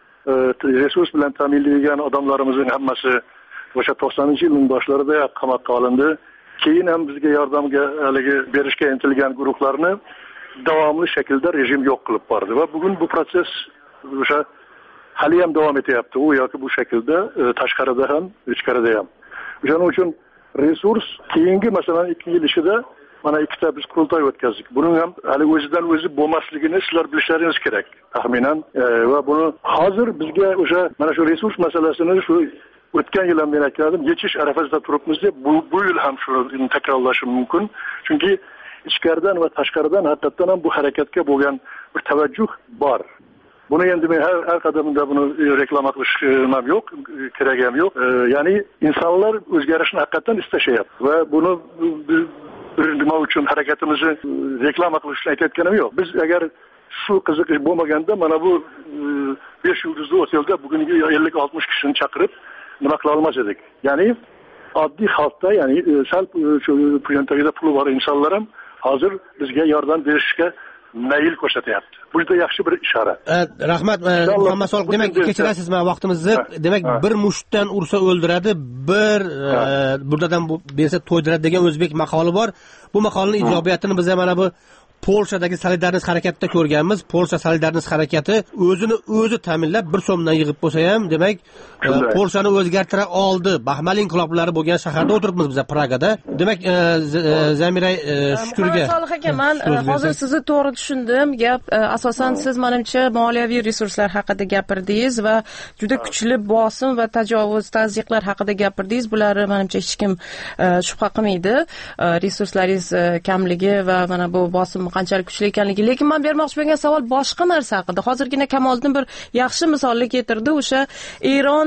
resurs bilan ta'minlaydigan odamlarimizning hammasi o'sha to'qsoninchi yilning boshlarida qamoqqa olindi. Keyin ham bizga yordamga haligi berishga intilgan guruhlarni davomli shaklda rejim yo'q qilib bordi va bugun bu proses o'sha hali ham davom etyapti. U yoki bu shaklda tashqarida ham, ichkarida ham. O'shaning uchun resurs keyingi masalan ikki yil ichida mana ikkita biz qurultoy o'tkazdik. Buning ham hali o'zidan o'zi bo'lmasligini sizlar bilishlaringiz kerak, taxminan. E, va buni hozir bizga o'sha mana shu resurs masalasini shu o'tgan yil ham men aytgandim, yechish arafasida turibmiz deb bu, bu yil ham shuni takrorlashim mumkin. Chunki ichkaridan va tashqaridan haqiqatan ham bu harakatga bo'lgan bir tavajjuh bor. Buni endi men har, har qadamda buni reklama qilishim ham yo'q, kerak ham yo'q. E, ya'ni insonlar o'zgarishni haqiqatan istashyapti va buni nima uchun harakatimizni reklama qilishni aytayotganim yo'q. Biz agar shu qiziqish bo'lmaganda mana bu besh yulduzli otelda bugungi ellik oltmish kishini chaqirib nima qila olmas edik. Ya'ni oddiy xalqda, ya'ni sal shu pulentagida puli bor insonlar ham hozir bizga yordam berishga mayl ko'rsatyapti. Bu juda yaxshi bir ishora. Rahmat, Muhammad Solih, demak kechirasiz, men vaqtimizni, demak bir mushtdan ursa o'ldiradi, bir burdadan bersa to'ydiradi degan o'zbek maqoli bor. Bu maqolning ijobiyatini biz mana bu Polshadagi solidarnost harakatida ko'rganmiz. Polsha solidarnost harakati o'zini o'zi ta'minlab bir so'mdan yig'ib bo'lsa ham, demak, Polshani o'zgartira oldi. Baxmal inqiloblari bo'lgan shaharda o'tiribmiz biz Pragada. Demak, Zamira Shukurga. Solih aka, men hozir sizni to'g'ri tushundim. Gap asosan siz menimcha moliyaviy resurslar haqida gapirdingiz va juda kuchli bosim va tajovuz, tazyiqlar haqida gapirdingiz. Bularni menimcha hech kim shubha qilmaydi. Resurslaringiz kamligi va mana bu bosim qanchalik kuchli ekanligi. Lekin men bermoqchi bo'lgan savol boshqa narsa haqida. Hozirgina Kamoliddin bir yaxshi misolni keltirdi. O'sha Eron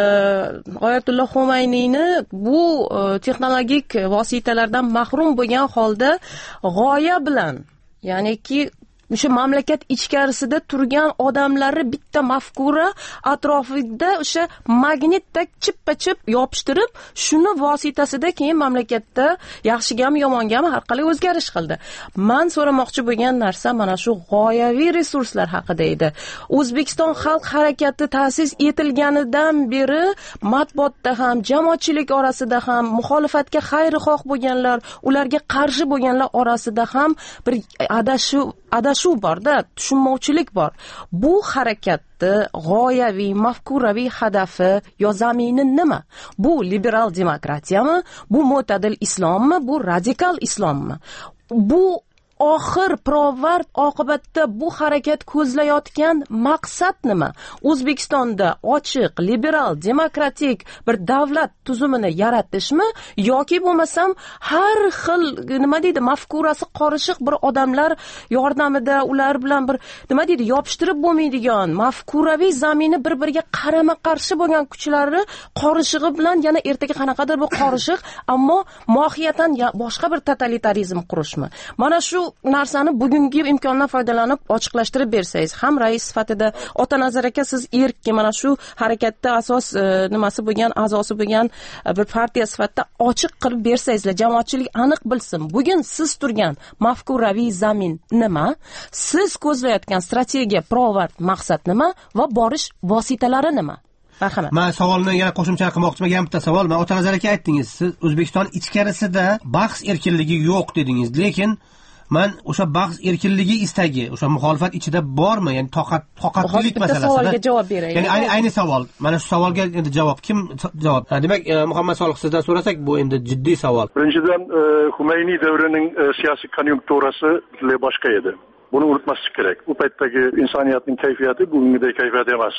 Oyatulloh Xomayniyni bu texnologik vositalardan mahrum bo'lgan holda g'oya bilan, ya'niki o'sha mamlakat ichkarisida turgan odamlarni bitta mafkura atrofida o'sha magnitdek chippa-chip yopishtirib, shuni vositasida keyin mamlakatda yaxshigami yomongami har qalay o'zgarish qildi. Men so'ramoqchi bo'lgan narsa mana shu g'oyaviy resurslar haqida edi. O'zbekiston xalq harakati ta'sis etilganidan beri matbuotda ham, jamoatchilik orasida ham, muxolifatga xayrixoh bo'lganlar, ularga qarshi bo'lganlar orasida ham bir adashuv adashuv bor-da, tushunmovchilik bor. Bu harakatni g'oyaviy, mafkuraviy hadafi yo zamini nima? Bu liberal demokratiyami? Bu mo'tadil islommi? Bu radikal islommi? Bu oxir provard oqibatda bu harakat ko'zlayotgan maqsad nima? O'zbekistonda ochiq, liberal, demokratik bir davlat tuzumini yaratishmi yoki bo'lmasam har xil nima deydi, mafkurasi qorishiq bir odamlar yordamida ular bilan bir nima deydi, yopishtirib bo'lmaydigan mafkuraviy zamini bir-biriga qarama-qarshi bo'lgan kuchlarni qorishig'i bilan yana ertaga qanaqadir bu qorishiq, ammo mohiyatan boshqa bir totalitarizm qurishmi? Mana shu narsani bugungi imkondan foydalanib ochiqlashtirib bersangiz, ham rais sifatida Otanazar aka, siz erkki mana shu harakatda asos nimasi bo'lgan, a'zosi bo'lgan bir partiya sifatida ochiq qilib bersangizlar, jamoatchilik aniq bilsin. Bugun siz turgan mafkuraviy zamin nima? Siz ko'zlayotgan strategiya, provard maqsad nima va borish vositalari nima? Marhamat. Men savolni yana qo'shimcha qilmoqchiman. Yana bitta savol. Men Otanazar aka aytdingiz, siz O'zbekiston ichkarisida bahs erkinligi yo'q dedingiz, lekin men o'sha bahs erkinligi istagi o'sha muxolifat ichida bormi? Ya'ni toqat toqatlilik masalasida. Savolga javob beray. Ya'ni ayni ayni savol. Mana shu savolga endi javob kim javob? Demak, Muhammad Solih sizdan so'rasak, bu endi jiddiy savol. Birinchidan Xumayniy davrining siyosiy konjunkturasi butunlay boshqa edi. Buni unutmaslik kerak. U paytdagi insoniyatning kayfiyati bugungidek kayfiyat emas.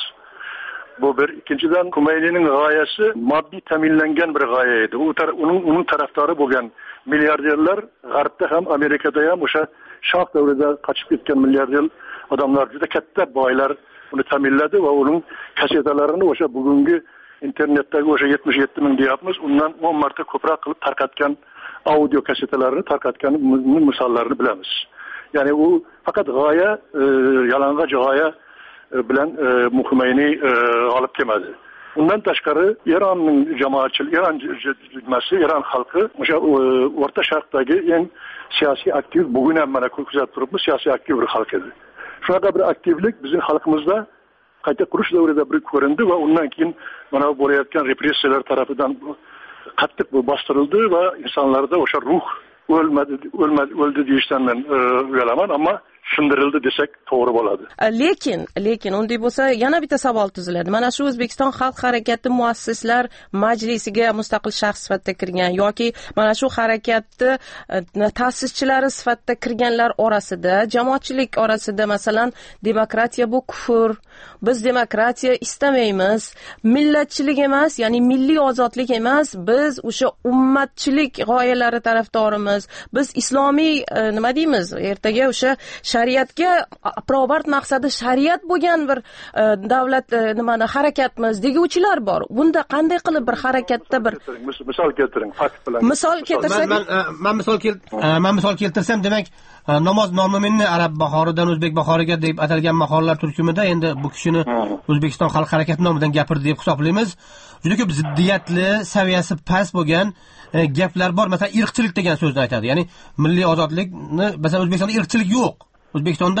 Bu bir. Ikkinchidan Xumayniyning g'oyasi moddiy ta'minlangan bir g'oya edi. U uning uning tarafdori bo'lgan milliarderlar G'arbda ham, Amerikada ham o'sha shoh davrida qochib ketgan milliarder odamlar, juda katta boylar uni ta'minladi va uning kasetalarini o'sha bugungi internetdagi o'sha yetmish yetti ming deyapmiz, undan o'n marta ko'proq qilib tarqatgan audio kasetalarini tarqatgan misollarini bilamiz. Ya'ni u faqat g'oya, yalang'och g'oya bilan Xumayniy olib kelmadi. Undan tashqari Eronning jamoatchilik, Eron jilmasi, Eron xalqi o'sha O'rta Sharqdagi eng siyosiy aktiv, bugun ham mana kuzatib turibmiz, siyosiy aktiv bir xalq edi. Shunaqa bir aktivlik bizning xalqimizda qayta qurish davrida bir ko'rindi va undan keyin mana bo'layotgan repressiyalar tarafidan qattiq bostirildi va insonlarda o'sha ruh o'lmadi, o'lmadi, o'ldi deyishdan men uyalaman, ammo sindirildi desak to'g'ri bo'ladi. Lekin, lekin unday bo'lsa yana bitta savol tuziladi. Mana shu O'zbekiston Xalq harakati muassislar majlisiga mustaqil shaxs sifatida kirgan yoki mana shu harakatni ta'sischilari sifatida kirganlar orasida, jamoatchilik orasida masalan demokratiya bu kufr, biz demokratiya istamaymiz, millatchilik emas, ya'ni milliy ozodlik emas, biz o'sha ummatchilik g'oyalari tarafdorimiz, biz islomiy nima deymiz, ertaga o'sha shariatga provard maqsadi shariat bo'lgan bir davlat nimani harakatmiz deguvchilar bor. Bunda qanday qilib bir harakatda bir misol keltiring, fakt bilan. Misol keltirsak, men misol men misol keltirsam, demak, namoz nominni arab bahoridan o'zbek bahoriga deb atalgan maqollar turkumida endi bu kishini O'zbekiston xalq harakati nomidan gapirdi deb hisoblaymiz. Juda ko'p ziddiyatli, saviyasi past bo'lgan gaplar bor. Masalan, irqchilik degan so'zni aytadi. Ya'ni milliy ozodlikni, masalan, O'zbekistonda irqchilik yo'q. O'zbekistonda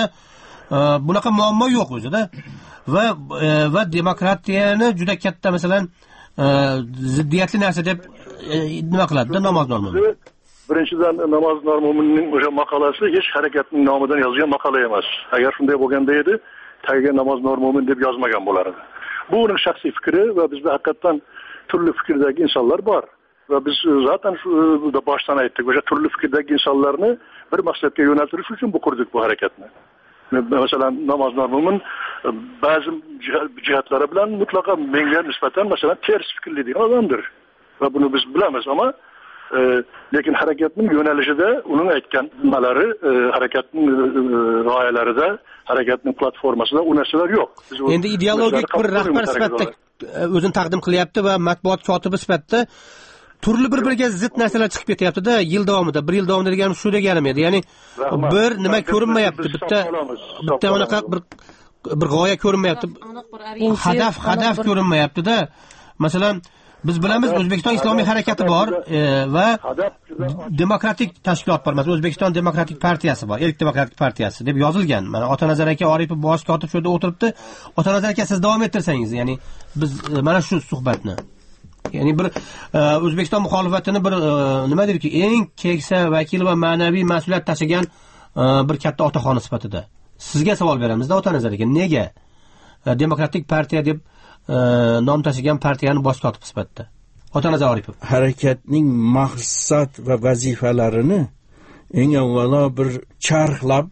bunaqa muammo yo'q o'zida va va demokratiyani juda katta masalan ziddiyatli narsa deb nima qiladi-da namoz nomini. birinchidan namoz normo'minning o'sha maqolasi hech harakatning nomidan yozilgan maqola emas. Agar shunday bo'lganda edi, tagiga namoz normo'min deb yozmagan bo'lardi. Bu uning shaxsiy fikri va bizda haqiqatan turli fikrdagi insonlar bor. Va biz zaten shu boshdan aytdik, o'sha turli fikrdagi insonlarni bir maqsadga yo'naltirish uchun bu qurdik bu harakatni. Masalan, namoz normo'min ba'zi jihatlari bilan mutlaqo menga nisbatan masalan ters fikrli degan odamdir. Va buni biz bilamiz, ammo e, lekin harakatning yo'nalishida uning aytgan nimalari, e, harakatning g'oyalarida, harakatning platformasida u narsalar yo'q. Endi ideologik bir rahbar sifatida o'zini taqdim qilyapti va matbuot kotibi sifatida turli bir-biriga zid narsalar chiqib ketyapti-da yil davomida, bir yil davomida deganim shu deganim edi. Ya'ni bir nima ko'rinmayapti, bitta bitta anaqa bir bir g'oya ko'rinmayapti. Hadaf, hadaf ko'rinmayapti-da. Masalan, biz bilamiz O'zbekiston Islomiy harakati bor e, va demokratik tashkilot bor. Masalan, O'zbekiston Demokratik partiyasi bor, Erk Demokratik partiyasi deb yozilgan. Mana Otanazar aka Oripov bosh kotib shu yerda o'tiribdi. Otanazar aka siz davom ettirsangiz, ya'ni biz mana shu suhbatni ya'ni bir O'zbekiston muxolifatini bir nima deyki, eng keksa vakil va ma'naviy mas'uliyat tashigan bir katta otaxon sifatida sizga savol beramizda, Otanazar aka, nega Demokratik partiya deb nom tashigan partiyani bosh kotib sifatida? Otanazar Oripov. Harakatning maqsad va vazifalarini eng avvalo bir charxlab,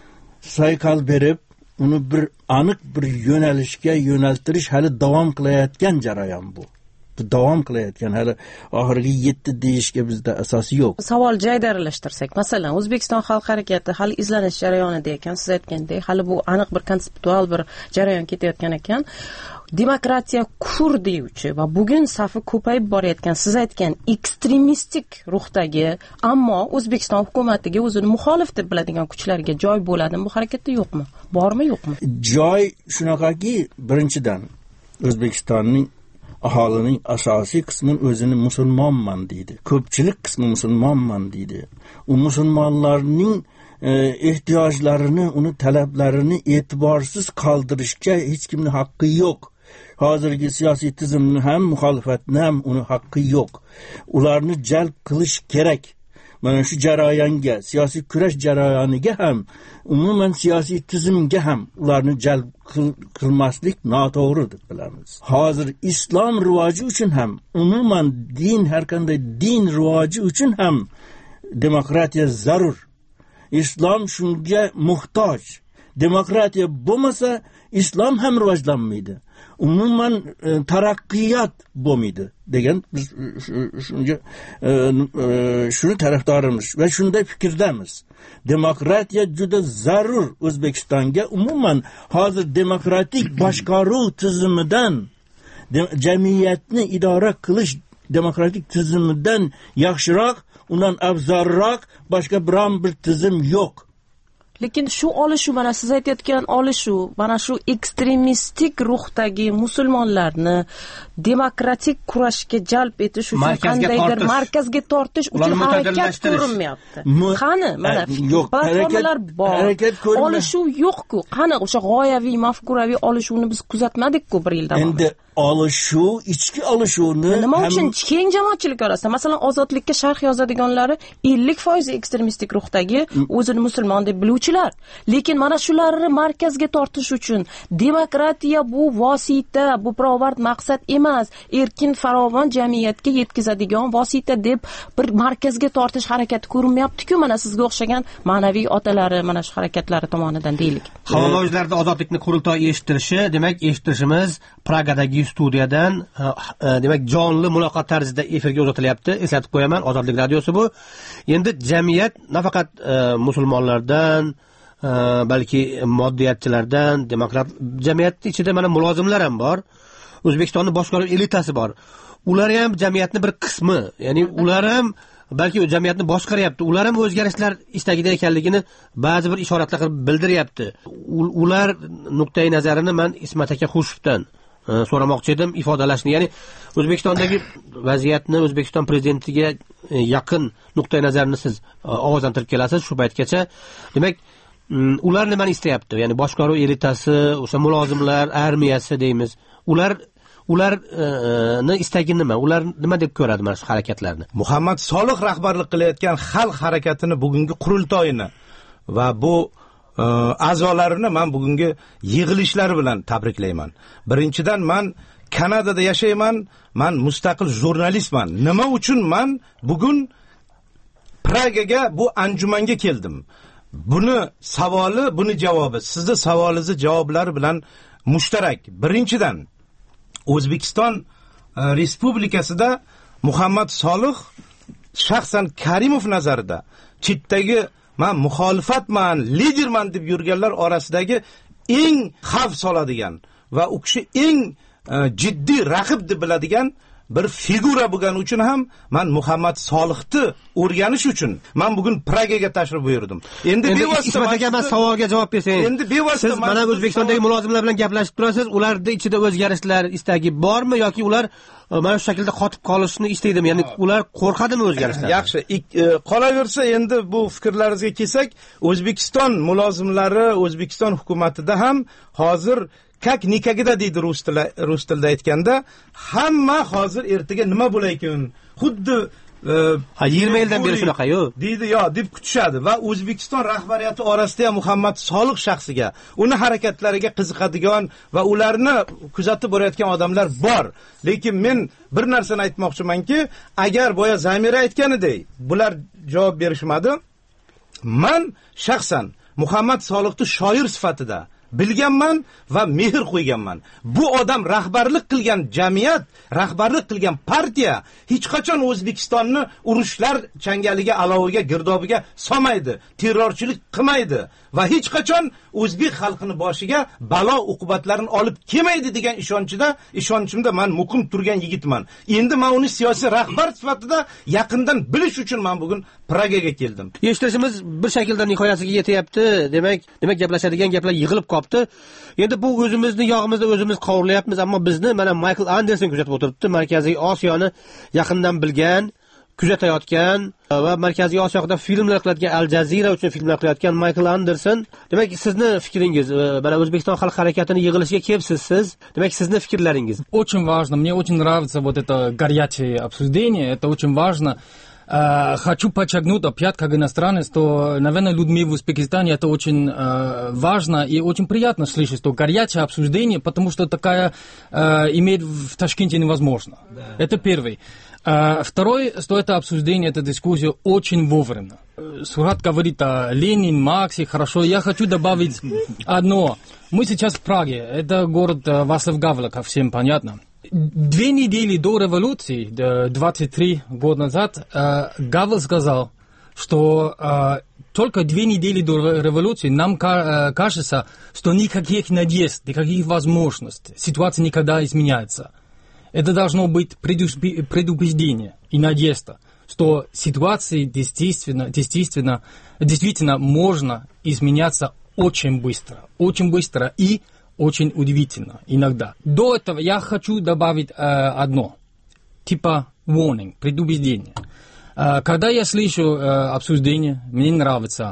saykal berib, uni bir aniq bir yo'nalishga yo'naltirish hali davom qilayotgan jarayon bu. Davom qilayotgan, hali oxirgi yetti deyishga bizda asosi yo'q. Savol jaydarlashtirsak, masalan, O'zbekiston xalq harakati hali izlanish jarayonida ekan, siz aytgandek, hali bu aniq bir konseptual bir jarayon ketayotgan ekan. Demokratiya kufr deyuvchi va bugun safi ko'payib borayotgan, siz aytgan ekstremistik ruhdagi, ammo O'zbekiston hukumatiga o'zini muxolif deb biladigan kuchlarga joy bo'ladimi bu harakatda, yo'qmi? Bormi, yo'qmi? Joy shunaqaki, birinchidan O'zbekistonning aholining asosiy qismi o'zini musulmonman deydi. Ko'pchilik qismi musulmonman deydi. U musulmonlarning e, ehtiyojlarini, uni talablarini e'tiborsiz qoldirishga hech kimning haqqi yo'q. Hozirgi siyosiy tizimni ham, muxolifatni ham uni haqqi yo'q. Ularni jalb qilish kerak. Mana shu jarayonga, siyosiy kurash jarayoniga ham, umuman siyosiy tizimga ham ularni jalb qilmaslik noto'g'ri deb bilamiz. Hozir islom rivoji uchun ham, umuman din, har qanday din rivoji uchun ham demokratiya zarur. Islom shunga muhtoj. Demokratiya bo'lmasa, islom ham rivojlanmaydi. Umuman e, taraqqiyot bo'lmaydi degan biz shunga e, e, shuni tarafdorimiz va shunday fikrdamiz. Demokratiya juda zarur O'zbekistonga. Umuman hozir demokratik boshqaruv tizimidan, jamiyatni idora qilish demokratik tizimidan yaxshiroq, undan afzalroq boshqa biron bir tizim yo'q. Lekin shu olishuv, mana siz aytayotgan olishuv, mana shu ekstremistik ruhdagi musulmonlarni demokratik kurashga jalb etish uchun qandaydir markazga tortish uchun harakat ko'rinmayapti. Qani, mana platformalar bor, olishuv yo'q-ku. Qani o'sha g'oyaviy, mafkuraviy olishuvni biz kuzatmadik-ku bir yil davomida. Endi olishuv, ichki olishuvni nima uchun keng jamoatchilik orasida, masalan, ozodlikka sharh yozadiganlari ellik foiz ekstremistik ruhdagi o'zini musulmon deb biluvchilar. Lekin mana shularni markazga tortish uchun demokratiya bu vosita, bu pirovard maqsad emas, erkin farovon jamiyatga yetkazadigan vosita deb bir markazga tortish harakati ko'rinmayapti-ku, mana sizga o'xshagan ma'naviy otalari mana shu harakatlari tomonidan deylik. Havo mavjlarida ozodlikni qurultoyi eshittirishi, demak, eshittirishimiz Pragadagi studiyadan demak jonli muloqot tarzida efirga uzatilyapti. Eslatib qo'yaman, Ozodlik radiosi bu. Endi jamiyat nafaqat musulmonlardan, balki moddiyatchilardan, demokrat jamiyat ichida mana mulozimlar ham bor. O'zbekistonning boshqaruv elitasi bor. Ular ham jamiyatning bir qismi, ya'ni ular ham balki jamiyatni boshqaryapti. Ular ham o'zgarishlar istagida ekanligini ba'zi bir ishoratlar qilib bildiryapti. Ular nuqtai nazarini men Ismat aka Xushevdan so'ramoqchi edim, ifodalashni. Ya'ni O'zbekistondagi vaziyatni O'zbekiston prezidentiga yaqin nuqtai nazarni siz ovozlantirib kelasiz shu paytgacha. Demak, ular nimani istayapti? Ya'ni boshqaruv elitasi, o'sha mulozimlar, armiyasi deymiz. Ular ularni istagi nima, ular nima deb ko'radi mana shu harakatlarni? Muhammad Solih rahbarlik qilayotgan xalq harakatini bugungi qurultoyini va bu a'zolarini men bugungi yig'ilishlari bilan tabriklayman. Birinchidan men Kanadada yashayman, men mustaqil jurnalistman. Nima uchun men bugun Pragaga bu anjumanga keldim? Buni savoli, buni javobi. Sizning savolingizni javoblari bilan mushtarak. Birinchidan O'zbekiston Respublikasida Muhammad Solih shaxsan Karimov nazarida chetdagi men muxolifatman, liderman deb yurganlar orasidagi eng xavf soladigan va u kishi eng jiddiy raqib deb biladigan bir figura bo'lgani uchun ham men Muhammad Solihni o'rganish uchun men bugun Pragaga tashrif buyurdim. Endi bevosita men savolga javob bersangiz. Endi bevosita siz mana O'zbekistondagi mulozimlar bilan gaplashib turasiz. Ularda ichida o'zgarishlar istagi bormi yoki ular mana shu shaklda qotib qolishni istaydimi? Ya'ni ular qo'rqadimi o'zgarishlardan? Yaxshi, qolaversa endi bu fikrlaringizga kelsak, O'zbekiston mulozimlari, O'zbekiston hukumatida ham hozir kak nikagida deydi rus tilida, rus tilida aytganda, hamma hozir ertaga nima bo'laykin, xuddi ha yigirma yildan beri shunaqa-yu deydi, yo deb kutishadi va O'zbekiston rahbariyati orasida ham Muhammad Solih shaxsiga, uni harakatlariga qiziqadigan va ularni kuzatib borayotgan odamlar bor. Lekin men bir narsani aytmoqchimanki, agar boya Zamira aytganidek bular javob berishmadi, men shaxsan Muhammad Solihni shoir sifatida bilganman va mehr qo'yganman. Bu odam rahbarlik qilgan jamiyat, rahbarlik qilgan partiya hech qachon O'zbekistonni urushlar changaliga, aloviga, girdobiga solmaydi, terrorchilik qilmaydi va hech qachon o'zbek xalqini boshiga balo uqubatlarini olib kelmaydi degan ishonchida, ishonchimda men muqim turgan yigitman. Endi men uni siyosiy rahbar sifatida yaqindan bilish uchun men bugun Pragaga keldim. Eshitishimiz bir shaklda nihoyasiga yetyapti. Demak, demak gaplashadigan gaplar yig'ilib qolibdi. Endi bu o'zimizni yog'imizda o'zimiz qovurlayapmiz, ammo bizni mana Michael Anderson kuzatib o'tiribdi. Markaziy Osiyoni yaqindan bilgan, kuzatayotgan va Markaziy Osiyoda filmlar qiladigan, Al Jazeera uchun filmlar qilayotgan Michael Anderson. Demak, sizni fikringiz, mana O'zbekiston xalq harakatining yig'ilishiga kelibsiz siz. Demak, sizni fikrlaringiz. Очень важно, мне очень нравится вот это горячее обсуждение, это очень важно. Uh, хочу подчеркнуть опять как иностранец, что, наверное, людьми в Узбекистане это очень uh, важно и очень приятно слышать, что горячее обсуждение, потому что такая uh, иметь в Ташкенте невозможно. Да. Это первый. Uh, второй, что это обсуждение, эта дискуссия очень вовремя. Сурат говорит о Ленин, Марксе, хорошо. Я хочу добавить одно. Мы сейчас в Праге, это город uh, Václav Gavla, как всем понятно. Две недели до революции, двадцать три года назад, Гавел сказал, что только две недели до революции нам кажется, что никаких надежд, никаких возможностей, ситуация никогда изменяется. Это должно быть предупреждение и надежда, что ситуация действительно, действительно, действительно можно изменяться очень быстро, очень быстро и очень удивительно иногда. До этого я хочу добавить э, одно, типа warning, предупреждение. Э, когда я слышу э, обсуждение, мне нравится,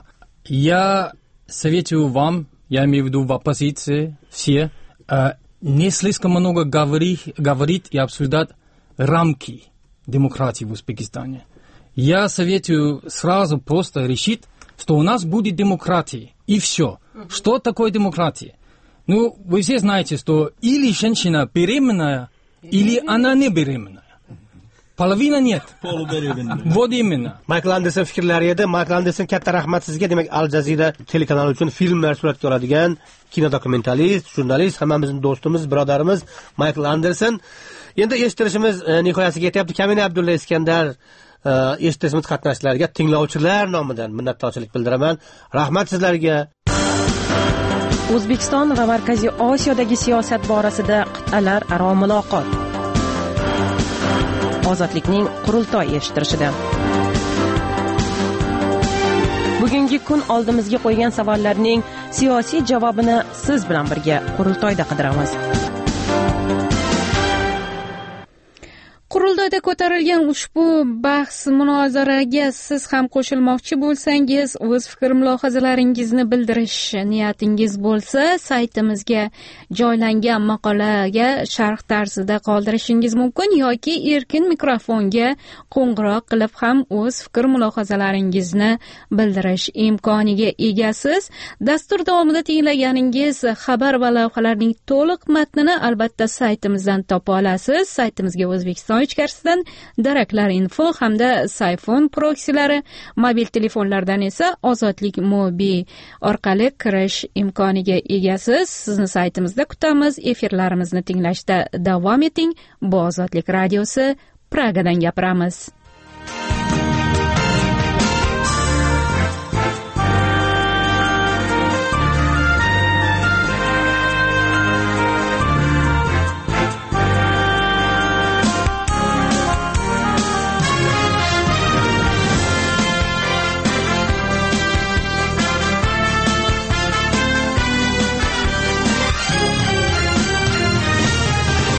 я советую вам, я имею в виду в оппозиции, все, э, не слишком много говорить, говорить и обсуждать рамки демократии в Узбекистане. Я советую сразу просто решить, что у нас будет демократия, и все. Что такое демократия? Ну, вы все знаете, что или женщина беременная, или она не беременная. Половина нет. Вот именно. Michael Anderson fikrlari edi. Michael Anderson, katta rahmat sizga. Demak, Al Jazeera telekanali uchun filmlar suratga oladigan kinodokumentalist, jurnalist, hammamizning do'stimiz, birodarimiz Michael Anderson. Endi eshittirishimiz nihoyasiga yetyapti. Kamina Abdulla Iskandar eshittirishimiz qatnashchilariga tinglovchilar nomidan minnatdorchilik bildiraman. Rahmat sizlarga. O'zbekiston va Markaziy Osiyodagi siyosat borasida qit'alar aro muloqot. Ozodlikning qurultoy eshittirishida. Bugungi kun oldimizga qo'ygan savollarning siyosiy javobini siz bilan birga qurultoyda qidiramiz. qurultoyda ko'tarilgan ushbu bahs munozaraga siz ham qo'shilmoqchi bo'lsangiz, o'z fikr mulohazalaringizni bildirish niyatingiz bo'lsa, saytimizga joylangan maqolaga sharh tarzida qoldirishingiz mumkin yoki erkin mikrofonga qo'ng'iroq qilib ham o'z fikr mulohazalaringizni bildirish imkoniga egasiz. Dastur davomida tinglaganingiz xabar va lavhalarning to'liq matnini albatta saytimizdan topa olasiz. Saytimizga O'zbekiston ichkarisidan daraklar info hamda sayfon proksilari, mobil telefonlardan esa ozodlik mobi orqali kirish imkoniga egasiz. Sizni saytimizda kutamiz. Efirlarimizni tinglashda davom eting. Bu Ozodlik radiosi, Pragadan gapiramiz.